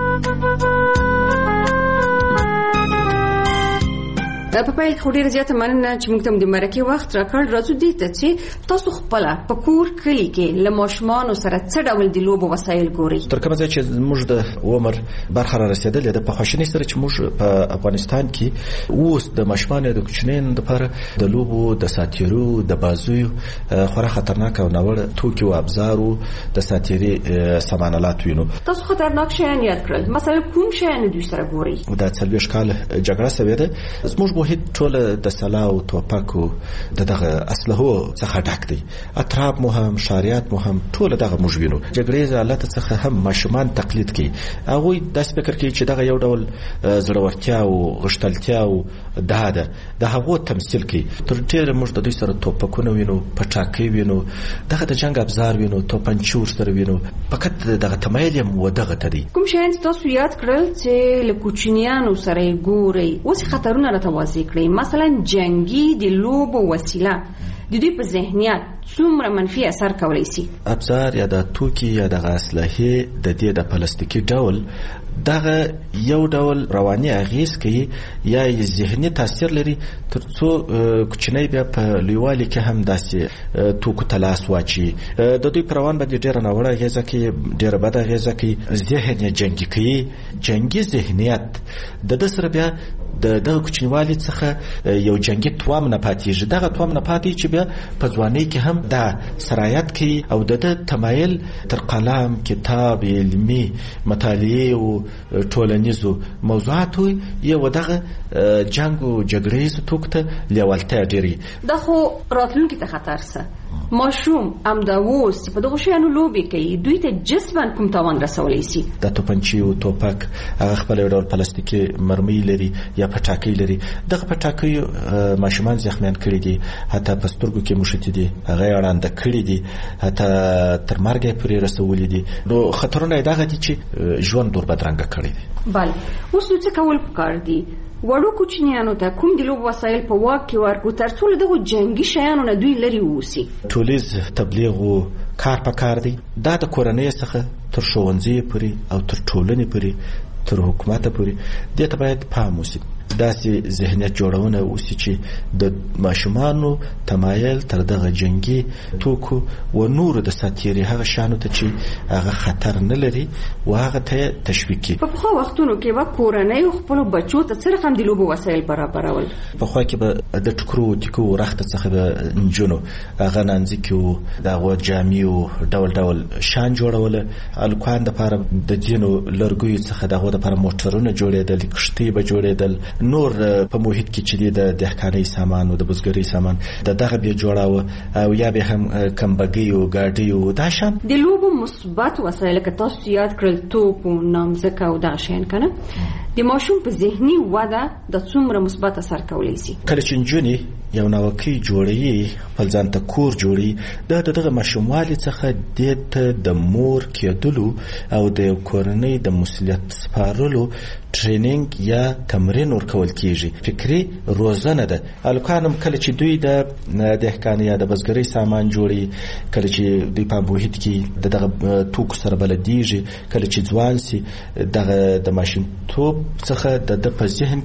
په پیل کې ډېر زیاته مننه چې موږ ته د مرکې وخت راکړ. راځو دې ته چې تاسو خپل په کور کلی کې له ماشومانو سره څه ډول د لوبو وسایل ګورئ؟ تر کومه ځای چې موږ د عمر برخه را رسېدلې ده، په خواشینۍ سره چې موږ په افغانستان کې اوس د ماشومانو د کوچنیانو لپاره د لوبو، د ساتیرو، د بازیو خورا خطرناک او ناوړه توکي او ابزارو د ساتیري سامانالات وینو. تاسو خطرناک شیان یاد کړل، مثلا کوم شیان دوی سره ګورئ؟ دا 40 کال جګړه سوې ده، زموږ محیط ټول د سلاح او توپکو دغه اسلحو څخه ډک دی. اطراب مو هم، شاریات مو هم، ټول دغه موږ وینو. جګړې حالت څخه هم ماشومان تقلید کوي. هغوی داسې فکر کوي چې دغه یو ډول زړورتیا او غښتلتیا او ده د هغو تمثیل کوي. تر ډېره موږ د دوی سره توپکونه وینو، پټاکۍ وینو، دغه د جنګ ابزار وینو، توپنچې ورسره وینو. فقط دغه تمایل یې دغه ته دی. کوم شیان تاسو یاد کړل چې له کوچنیانو سره یې ګورئ اوس خطرونه راته واضح کړئ؟ مثلا جنگي د لوبو وسیله د دوی په ذهنیت څومره منفي اثر کولی شي؟ ابزار یا د توکي یا د اسلحې د دې د پلاستیکي ډول دغه یو ډول رواني اغیز کوي یا ذهني تاثیر لري، ترڅو کوچنی بیا په لویوالي کې هم داسې توکو ته لاس واچي. د دوی پر روان باندې ډېره ناوړه اغیزه کوي، ډېره بده اغیزه کوي، ذهن یې جنګي کوي. جنګي ذهنیت د ده سره بیا دغه کوچنیوالي څخه یو جنګي توام نه پاتېږي. دغه توام نه پاتې چې بیا په ځوانۍ کې هم دا سرایت کوي او د تمایل تر قلم، کتاب، علمي مطالعې او ټولنیزو موضوعاتو یو دغه جنګ او جګړې توکو ته لیوالتیا ډېرې. دا خو راتلونکي ته خطر څه؟ ماشوم امداوس په دغه شیانو لوبي کوي دوی ته جسمن کوم تاوان رسولای شي د توپنچي او توپک هغه خپل ډول پلاستیکي مرمۍ لري یا پټاکۍ لري دغه پټاکۍ ماشومان زخمیان کړي دي حتی په سترګو کې مشتي دي هغه اړاند کړي دي حتی تر مرګ پورې رسولي دي نو خطرونه دغه دي چې ژوند دور بدرنګ کړي دي بله اوس څه کول پکار دي وړو کوچنیانو ته کوم د لوب وسایل په واک کې ورکو ترڅو له دغه جنگي شیانو نه دوی لري ووسی ټولیز تبلیغ او کار پکار دی دا د کورنۍ څخه تر ښوونځي پورې او تر ټولنې پورې تر حکومت پورې دې ته باید پام وشي داسې ذهنیت جوړونه وشي چې د ماشومانو تمایل تر دغه جنگي توکو و نور د ساتيري هغه شانو ته چې هغه خطر نه لري او هغه ته تشویق کی په خو وختونو کې وا کورنۍ خپل بچو ته سره هم د لوبو وسایل برابرول په خو کې به د ټکرو ټکو رخت څخه به انجونو هغه نانځکو دغه جامعو ډول ډول شان جوړول الکوان د لپاره د دینو لرګوي څخه دغه د لپاره موټرونه جوړېدل کشتي به جوړېدل نور په محیط کې چې د دهقانۍ سامان او د بزګرۍ سامان دغه به جوړاو او یا به هم کمبګي او ګاډي او دا شان د لوبو مثبت وسایل که تاسو یاد کړل توپ او نامزکه او دا شین کنه د ماشوم په ذهني وده د څومره مثبت اثر کولی شي کله چې جونی یو نوکي جوړي خپل ځان ته کور جوړي دغه ماشوموالي څخه د مور کېدلو او د کورنۍ د مسؤلیت سپارلو ټریننګ یا تمرین ورکول کیږي فکری روزنه ده الکانم کله چې دوی د دهقان یا د بزګرۍ سامان جوړي کله چې دوی په محیط کې دغه توکو سره بلدیږي کله چې ځوان سي د ماشین توپ څخه د په ذهن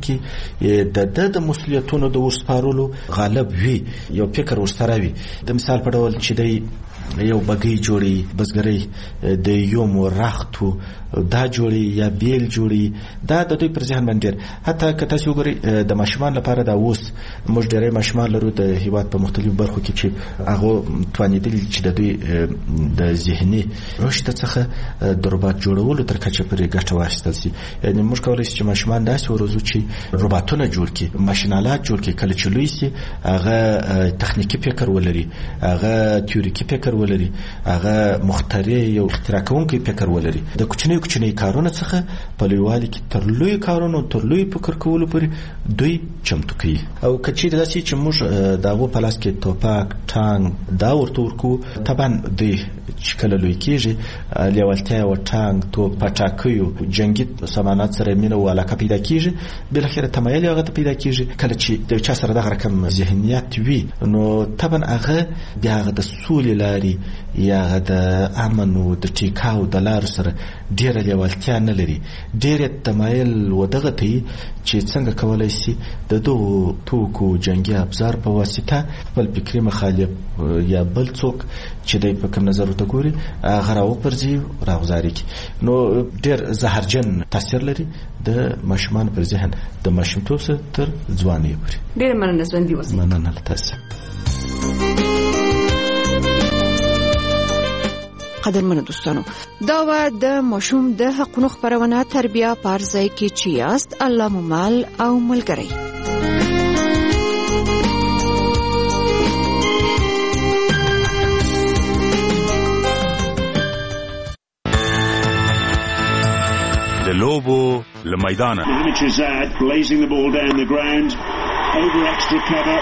کې د مسؤلیتونو د ورسپارلو غالب وي یو فکر ورسره وي د مثال په ډول چې دی یو بګي جوړي بزګرۍ د یو مرختو دا جوړي یا بیل جوړي دا د دوی پر ځان باندې حتی که تاسو وګورئ د ماشومان لپاره دا اوس موږ ډېری ماشومان لرو د هیواد په مختلفو برخو کې چې هغه توانیدل چې د دوی د ذهني رشد څخه د روباټ جوړولو تر کچه پرې ګټه واخیستل شي یعنی موږ کولای شو چې ماشومان داسې وروزو چې روباټونه جوړ کړي ماشینالات جوړ کړي کله چې لوی شي هغه تخنیکی فکر ولري هغه تیوریکي فکر ولري هغه مخترع یو اختراع کوونکی فکر ولري د کوچنی کارونه څخه په لویوالي کې تر لوی کارونو تر لوی فکر کولو پورې دوی چمتو کوي او کچې داسې چې موږ دغه په لاس کې توپک ټانک دا ورته ورکو طبعا دوی چې کله لوی کېږي لیوالتیا او ټانک توپ پټاکیو جنگي سامانات سره مینه او علاقه پیدا کېږي بل اخر تمایل هغه ته پیدا کېږي کله چې د چا سره دغه رقم ذهنیت وي نو طبعا هغه بیا د سولې لاري یا د امن او د ټیکاو د لار سره ډېر لیوالتیا نه لري ډېر تمایل ودغه ته چې څنګه کولای شي د دوه توکو جنگي ابزار په واسطه خپل فکری مخالف یا بل څوک چې د په کوم نظر ته ګوري هغه راو پرځي راغزاري نو ډېر زهرجن تاثیر لري د ماشومان پر ذهن د ماشومتوب تر ځوانۍ پورې ډېر مننه ژوندۍ اوسئ مننه تاسو قدرمنو دوستانو دا و د ماشوم د حقونو خبرونه تربیه پارځای کې چې یاست الله ممال او ملګری د لوبو لمیدانه blazing the ball down the ground over extra cover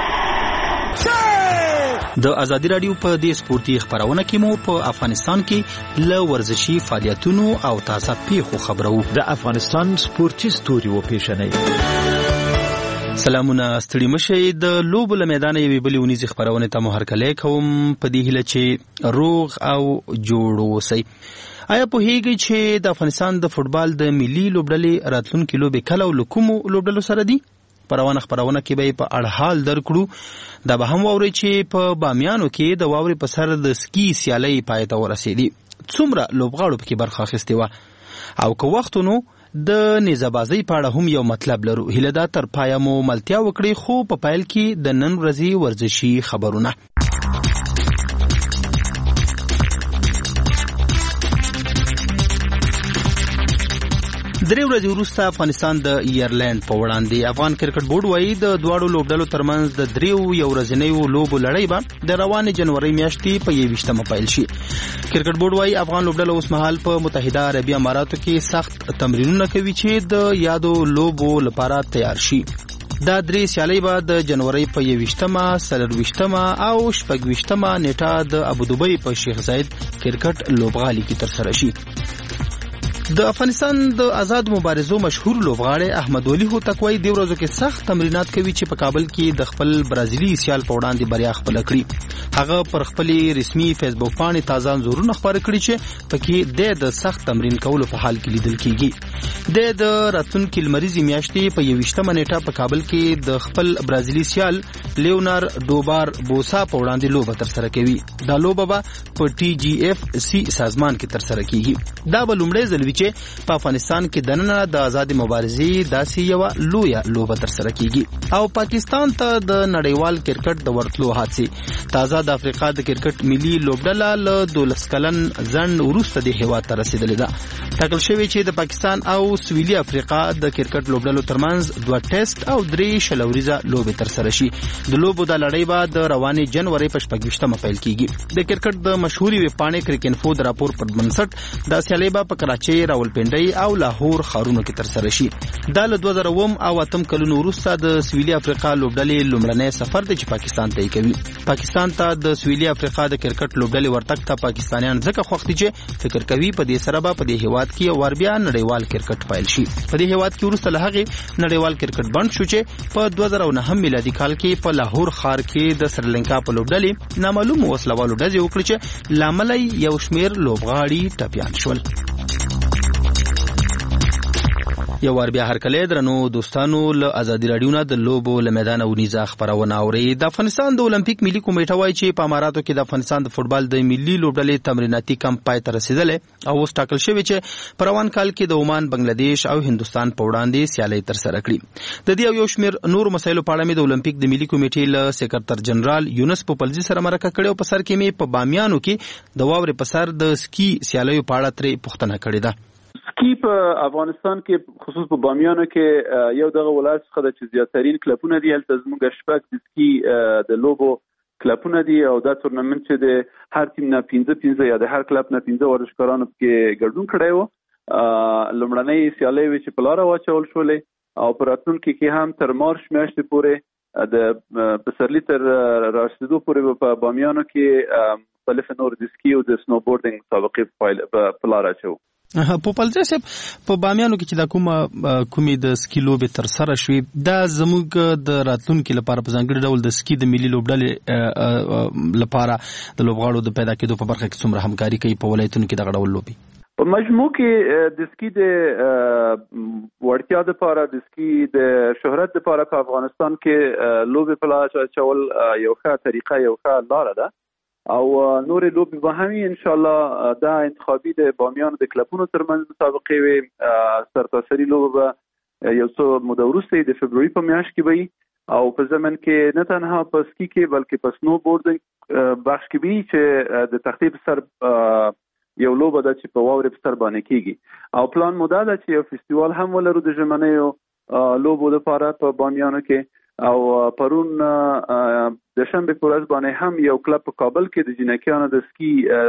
د ازادي رادیو په دې سپورتي خبرونه کې مو په افغانستان کې ل ورزشي فعالیتونو او تازه پیښو خبرو د افغانستان سپورتي ستوري و پیښنې سلامونه ستړي مشه د لوبو له میدان یوې بلې ونیزي خبرونه ته مو هرکلی کوم په دې هیله چې روغ او جوړ اوسئ آیا پوهیږئ چې د افغانستان د فوټبال د ملي لوبډلې راتلونکي لوبې کله او له کومو لوبډلو سره دي پروانه خبرونه کې به په اړه حال درکړو دا به هم واوري چې په بامیانو کې د واوري په سر د سکی سیالۍ پای ته ورسېدي څومره لوبغاړو پکې برخه اخیستې وه او که وختونو د نیزه‌بازۍ په اړه هم یو مطلب لرو هیله ده تر پایه مو ملتیا وکړئ خو په پیل کې د نن ورځې ورزشي خبرونه درې ورځې وروسته افغانستان د ایرلند په وړاندې افغان کرکټ بورډ وايي د دواړو لوبډلو ترمنځ د دریو یو ورځنیو لوبو لړۍ به د روانې جنوري میاشتې په 21مه پیل شي. کرکټ بورډ وايي افغان لوبډله اوس مهال په متحده عربي اماراتو کې سخت تمرینونه کوي چې د یادو لوبو لپاره تیار شي. دا درې سیالۍ به د جنوري په 21مه، 24مه او 26مه نیټه د ابوظبي په شیخ زاید کرکټ لوبغالي کې ترسره شي. د افغانستان د آزاد مبارزو مشهور لوبغاړی احمد ولی هوتک وايي د ورځو کې سخت تمرینات کوي چې په کابل کې د خپل برازیلي سیال په وړاندې بریا خپل کړي. هغه پر خپل رسمي فیسبوک باندې تازه انځورونه خبرې کړي چې پکې د سخت تمرین کولو په حال کې لیدل کیږي. د راتلونکي لمریزي میاشتې په 21مه نیټه په کابل کې د خپل برازیلي سیال لیونار دوبار بوسا په وړاندې لوبه ترسره کوي. دا لوبه به په TGFC سازمان کې ترسره کیږي. دا به لومړی ځل چې په افغانستان کې دننه د آزاد مبارزې داسې یو لویه لوبه ترسره کیږي. او پاکستان ته د نړیوال کرکټ د ورتلو حادثه تازه د افریقا د کرکټ ملي لوبډله له 12 کلن ځنډ وروسته د هیواد ته رسیدلې ده. ټاکل شوی چې د پاکستان او سویلي افریقا د کرکټ لوبډلو ترمنځ 2 ټیسټ او 3 شلوریزه لوبې ترسره شي. د لوبو د لړۍ به د روانې جنوري په 26مه پیل کیږي. د کرکټ د مشهوري ویبپاڼې کرکټ د راپور پر بنسټ د سیالۍ به په کراچۍ، راولپنډۍ او لاهور ښارونو کې ترسره شي. دا له 2008 او 8 کلونو وروسته د سویلي افریقا لوبډلې لومړنی سفر دی چې پاکستان ته کوي. پاکستان ته د سویلي افریقا د کرکټ لوبډلې ورتګ ته پاکستانیان ځکه خوښ دي چې فکر کوي په دې سره به په دې هیواد کې ور بیا نړیوال کرکټ پیل شي. په دې هیواد کې وروسته له هغې نړیوال کرکټ بند شو چې په 2009 میلادي کال کې په لاهور ښار کې د سریلانکا په لوبډلې نامعلوم وسلوالو ډزې وکړې چې لامل یو شمیر لوبغاړي ټپیان شول. یو ور بیا هرکله درنو دوستانو له ازادي رادیو نه د لوبو له میدان ونیزه خبرونه اوري. د افغانستان د اولمپیک ملي کمیټه وايي چې په اماراتو کې د افغانستان د فوتبال د ملي لوبډلې تمریناتي کمپ پای ته رسیدلې او اوس ټاکل شوی چې په روان کال کې د عمان، بنگلاديش او هندستان په وړاندې سیالۍ ترسره کړي. د دې یو شمیر نور مسایلو په اړه مې د اولمپیک د ملي کمیټې له سکرټر جنرال یونس پوپلزي سره مرکه کړې او په سر کې مې په بامیانو کې د واورې په سر د سکی سیالیو په اړه ترې پوښتنه کړې ده. سکی په افغانستان کې خصوص په بامیانو کې یو دغه ولایت څخه د چې زیاترین کلبونه دي. هلته زموږ شپږ د سکی د لوبو کلبونه دي او دا تورنمنت چې د هر ټیم نه 15 یا د هر کلب نه 15 ورزشکارانو کې ګډون کړی و. لومړنۍ سیالۍ چې په لاره واچول شولې او په راتلونکي کې هم تر مارچ میاشتې پورې د پسرلي تر رارسېدو پورې په بامیانو کې مختلف نور د سکی او د سنوبورډینګ مسابقې په لاره اچوو. پوپلزی صاحب په بامیانو کې چې دا کومې د سکی لوبې ترسره شوې دا زموږ د راتلونکي لپاره په ځانګړي ډول د سکی د ملي لوبډلې لپاره د لوبغاړو د پیدا کېدو په برخه کې څومره همکاري کوي په ولایتونو کې دغه ډول لوبې؟ په مجموع کې د سکی د وړتیا لپاره د سکی د شهرت لپاره په افغانستان کې لوبې په لاره اچول یو ښه طریقه، یو ښه لاره ده او نورې لوبې به هم ان شاء الله دا انتخابي د بامیانو د کلبونو ترمنځ مسابقې وي. سرتاسري لوبه به یو څه موده وروسته د فبروري په میاشت کې وي او په ضمن کې نه تنها په سکی کې بلکې په سنو بورډینګ بخش کې وي چې د تختې په سر یو لوبه ده چې په واورې په سر باندې کیږي او پلان موده ده چې یو فستیوال هم ولرو د ژمنیو لوبو لپاره په بامیانو کې. او پرون د شنبه په ورځ باندې هم یو کلب په کابل کې د جنکیانو د سکی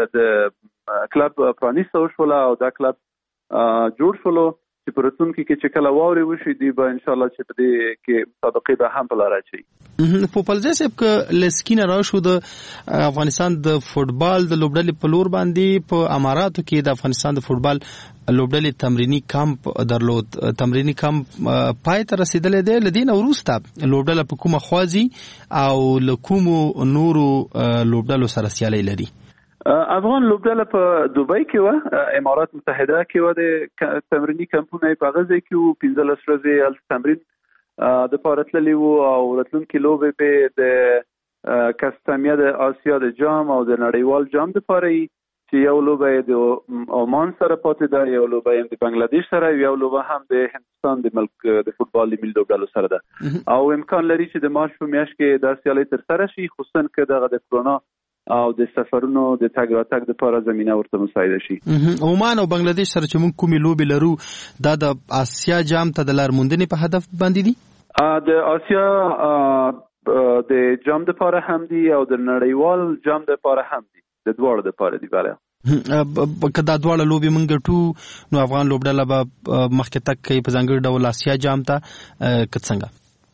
د کلب پرانیسته وشوله او دا کلب جوړ شولو چې په راتلونکي کې چې کله واورې وشي دی به ان شاء الله چې په دې کې مسابقې به هم په لاره اچي. پوپلزی صاحب که لسکینه راشو د افغانستان د فوتبال د لوبډلې په لور باندې په اماراتو کې د افغانستان د فوتبال لوبډلې تمرینی کمپ درلود. تمرینی کمپ پای ته رسیدلې دی. لدین وروسته لوبډله په کومه خوازي او له کومو نورو لوبډلو سره سیالي لري؟ افغان لوبډله په دوبۍ کې و، امارات متحده کې و. د تمرینی کمپونه په غزه کې و 15 ورځې تمرین د پارتللی وو او راتلونکي لوبې په د کاستمیا د آسیا د جام او د نړیوال جام د پاره چې یو لوبه د عمان سره پاتې ده، یو لوبه د بنگلاديش سره، یو لوبه هم د هندستان د ملک د فوتبال ملي لوبډلو سره ده او امکان لري چې د مارچ په میاشت کې د سیالۍ ترسره شي، خصوصا که دغه د کرونا او د سفرونو د تګ راتګ لپاره زمينه ورته مساعده شي. عمان او بنگلاديش سره چې موږ کومې لوبې لرو دا د آسیا جام ته د لارموندنې په هدف باندې دي. د آسیا د جام لپاره هم دي او د نړیوال جام لپاره هم دي، د دواړو لپاره دي. بله که دا دواړه لوبې موږ ګټو نو افغان لوبډله به مخکې تګ کوي په ځانګړي ډول آسیا جام ته که څنګه؟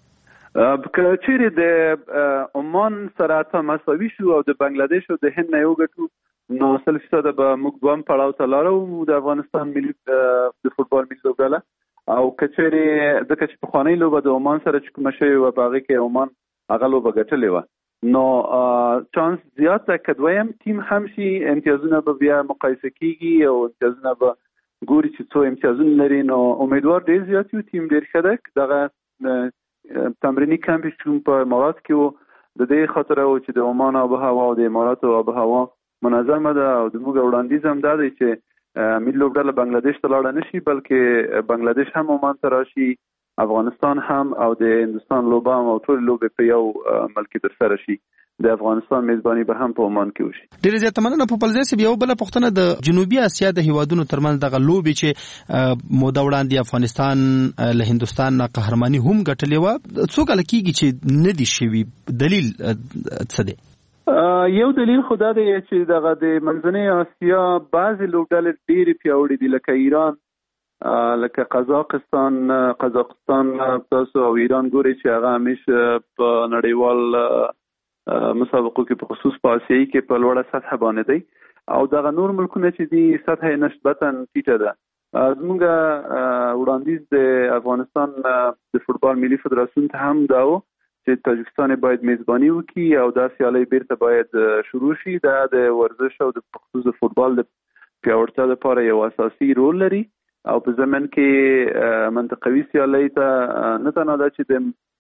که چیرې د عمان سره ته مساوي شو او د بنگلاديش او د هند نه یو ګټو نو 100% به موږ دوام پړاو ته لاړو د افغانستان ملي د فوتبال ملي لوبډله. او که چیرې ځکه چې پخوانۍ لوبه د عمان سره چې کومه شوې وه په هغې کې عمان هغه لوبه ګټلې وه، نو چانس زیات ده که دویم ټیم هم شي امتیازونه به بیا مقایسه کیږي او امتیازونه به ګوري چې څو امتیازونه لري. نو امیدوار ډېر زیات یو ټیم ډېر ښه ده. دغه تمرینی کمپ چې په امارات کې وو د دې خاطر و چې د عمان آب و هوا او د امارات آب و هوا منظمه ده او زموږ وړاندیز هم دا دی چې ملي لوبډله بنگلاديش ته لاړه نشي بلکې بنگلاديش هم عمان ته راشي، افغانستان هم او د هندستان لوبه هم او ټول لوبې په یو ملک ترسره شي. د افغانستان میزباني به هم په عمان کې وشي. ډېر زیات مننه. په پلځای سي یو بل پښتنه د جنوبي اسیا د هیوادونو ترمنځ دغه لوبې چې موده وړاندې افغانستان له هندستان نه قهرماني هم ګټلې و، څو کال کېږي چې نه دي شوي، دلیل څه دی؟ یو دلیل خو دا دی چې دغه د منځنۍ اسیا بعضې لوبډلې ډېرې پیاوړې دي لکه ایران، لکه قزاقستان تاسو او ایران ګوري چې هغه همیشه په نړیوال مسابقو کې په خصوص په آسیایي کې په لوړه سطح باندې دی او دغه نور ملکونه چې دي سطح نسبتا ټیټه ده. زموږ وړاندیز د افغانستان د فوتبال ملي فدراسیون ته هم دا و چې تاجکستان باید میزباني وکړي او دا سیالي بیرته باید شروع شي. دا د ورزش او د خصوص د فوتبال د پیاوړتیا لپاره یو اساسي رول لري او په زمن کې منطقوي سیالي ته نه تنها ده چې د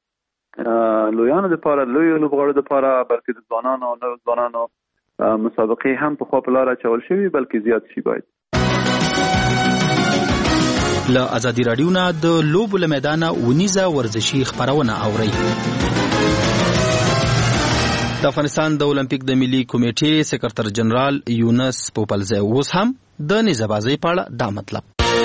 لویانو لپاره لوی لوبغاړو لپاره بلکې د ځوانانو او نوځوانانو مسابقې هم په خوا په لاره اچول شوي بلکې زیات شي. باید له ازادي راډیو نه د لوبو له میدانه ونیزه ورزشي خبرونه اورئ. د افغانستان د اولمپیک د ملي کمیټې سکرټر جنرال یونس پوپلزی اوس هم د نيزه‌بازۍ په اړه دا مطلب.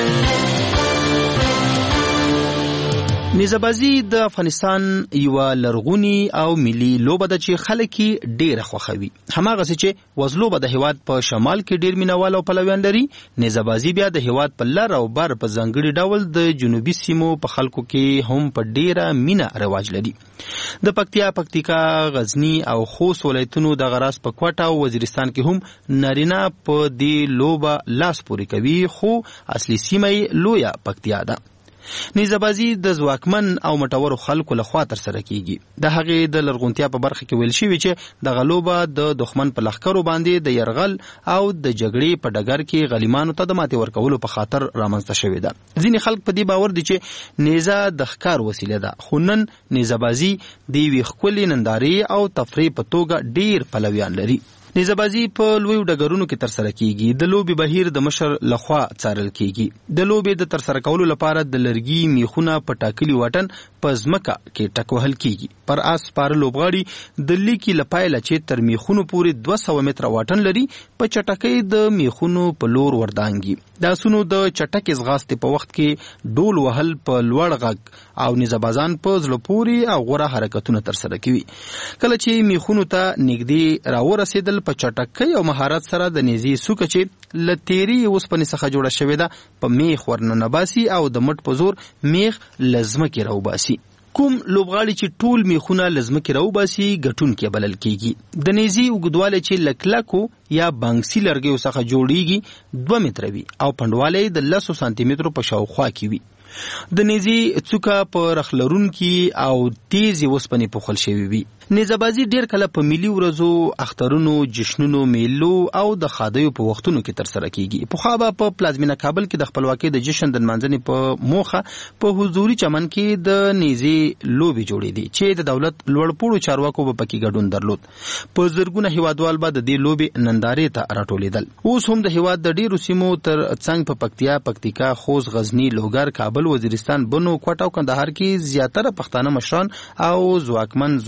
نيزه‌بازي د افغانستان یو لرغونی او ملي لوبه ده چې خلک ډېر خوښوي. هماغه چې وزلوبه د هیواد په شمال کې ډېر مینوال او پلویان لري، نيزه‌بازي بیا د هیواد په لر او بر په ځانګړي ډول د جنوبي سیمو په خلکو کې هم په ډېره مینه رواج لري. د پکتیکا، غزنی او خوست ولایتونو د غراس په کوټه او وزیرستان کې هم نارینه په دې لوبه لاس پورې کوي، خو اصلي سیمه لویه پکتیا ده. نيزه‌بازي د ځواکمن او مټورو خلکو لخوا تر سره کیږي. د هغې د لرغونتیا په برخه کې ویل شوی چې د غلوبه د دښمن په لخرو باندې د يرغل او د جګړې په ډګر کې غلیمانو ته د ماتې ورکولو په خاطر رامنځته شوې ده. ځینې خلک په دې باور دي چې نيزه د ښکار وسیله ده، خو نن نيزه‌بازي د یوې ښکلې نندارې او تفریح په توګه ډېر پلویان لري. نيزه‌بازي په لویو ډګرونو کې ترسره کیږي. د لوبې بهیر د مشر لخوا څارل کیږي. د لوبې د ترسره کولو لپاره د لرګي میخونه په ټاکلي واټن په ځمکه کې ټکوهل کیږي. پر آس سپاره لوبغاړي د لیکي لپایله چې تر میخونو پورې 200 متره واټن لري په چټکۍ د میخونو په لور وردانګي. د اسونو د چټکې ځغاستې په وخت کې ډول وهل په لوړ غږ او نيزه‌بازان په زړه پورې او غوره حرکتونه ترسره کوي. کله چې میخونو ته نږدې راورسېدل په چټکۍ او مهارت سره د نيزې سوکه چې لتيري اوسپنې څخه جوړه شوې ده په میخ ورننباسي او د مټ په زور میخ لزمکې راوباسي. کوم لوبغاړي چې ټول میخونه لزمکې راوباسي ګټونکي بلل کیږي. د نيزې اوږدوالی چې لکلکو یا بانکسي لرګیو څخه جوړیږي 2 متره وي او پنډوالی د 10 سانتي مترو په شاوخوا کې وي. د نيزې څوکه په رخلرونکي او تیزې اوسپنې پوښل شوې وي. نيزه‌بازي ډېر کله په ملي ورځو، اخترونو، جشنونو، میلو او د ښادیو په وختونو کې ترسره کیږي. پخوا به په پلازمینه کابل کې د خپلواکۍ د جشن د نمانځنې په موخه په حضوري چمن کې د نيزې لوبې جوړېدې چې د دولت لوړپوړو چارواکو به پکې ګډون درلود. په زرګونه هیوادوال به د دې لوبې نندارې ته راټولېدل. اوس هم د هیواد د ډېرو سیمو تر څنګ په پکتیکا، خوست، غزنی، لوګر، کابل، وزیرستان، بنو، کوټه او کندهار کې زیاتره پښتانه مشران او ځواکمن ځوانان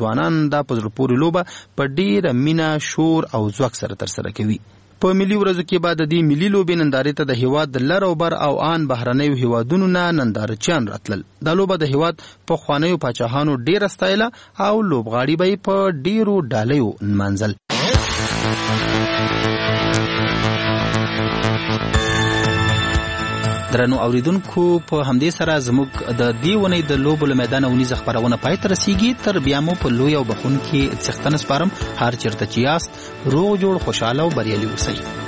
افغانان دا په زړه پورې لوبه په ډیره مینا شور او ځواک سره ترسره کوي. په ملي ورځو کې بعد د دې ملي لوبې نندارې ته د هیواد د لر او بر او آن بهرنیو هیوادونو نه نندارچیان راتلل. دا لوبه د هیواد په خوانیو پاچاهانو ډیره ستایله او لوبغاړي به په ډیرو ډالیو نمانځل. درنو اوریدونکو په همدې سره زموږ د دې ونې د لوبو له میدان ونیزه خبرونه پای ته رسیږي. تر بیا مو په لوی او بخون کې څښتنه سپارم. هر چیرته چې یاست روغ جوړ خوشاله او بریالي اوسئ.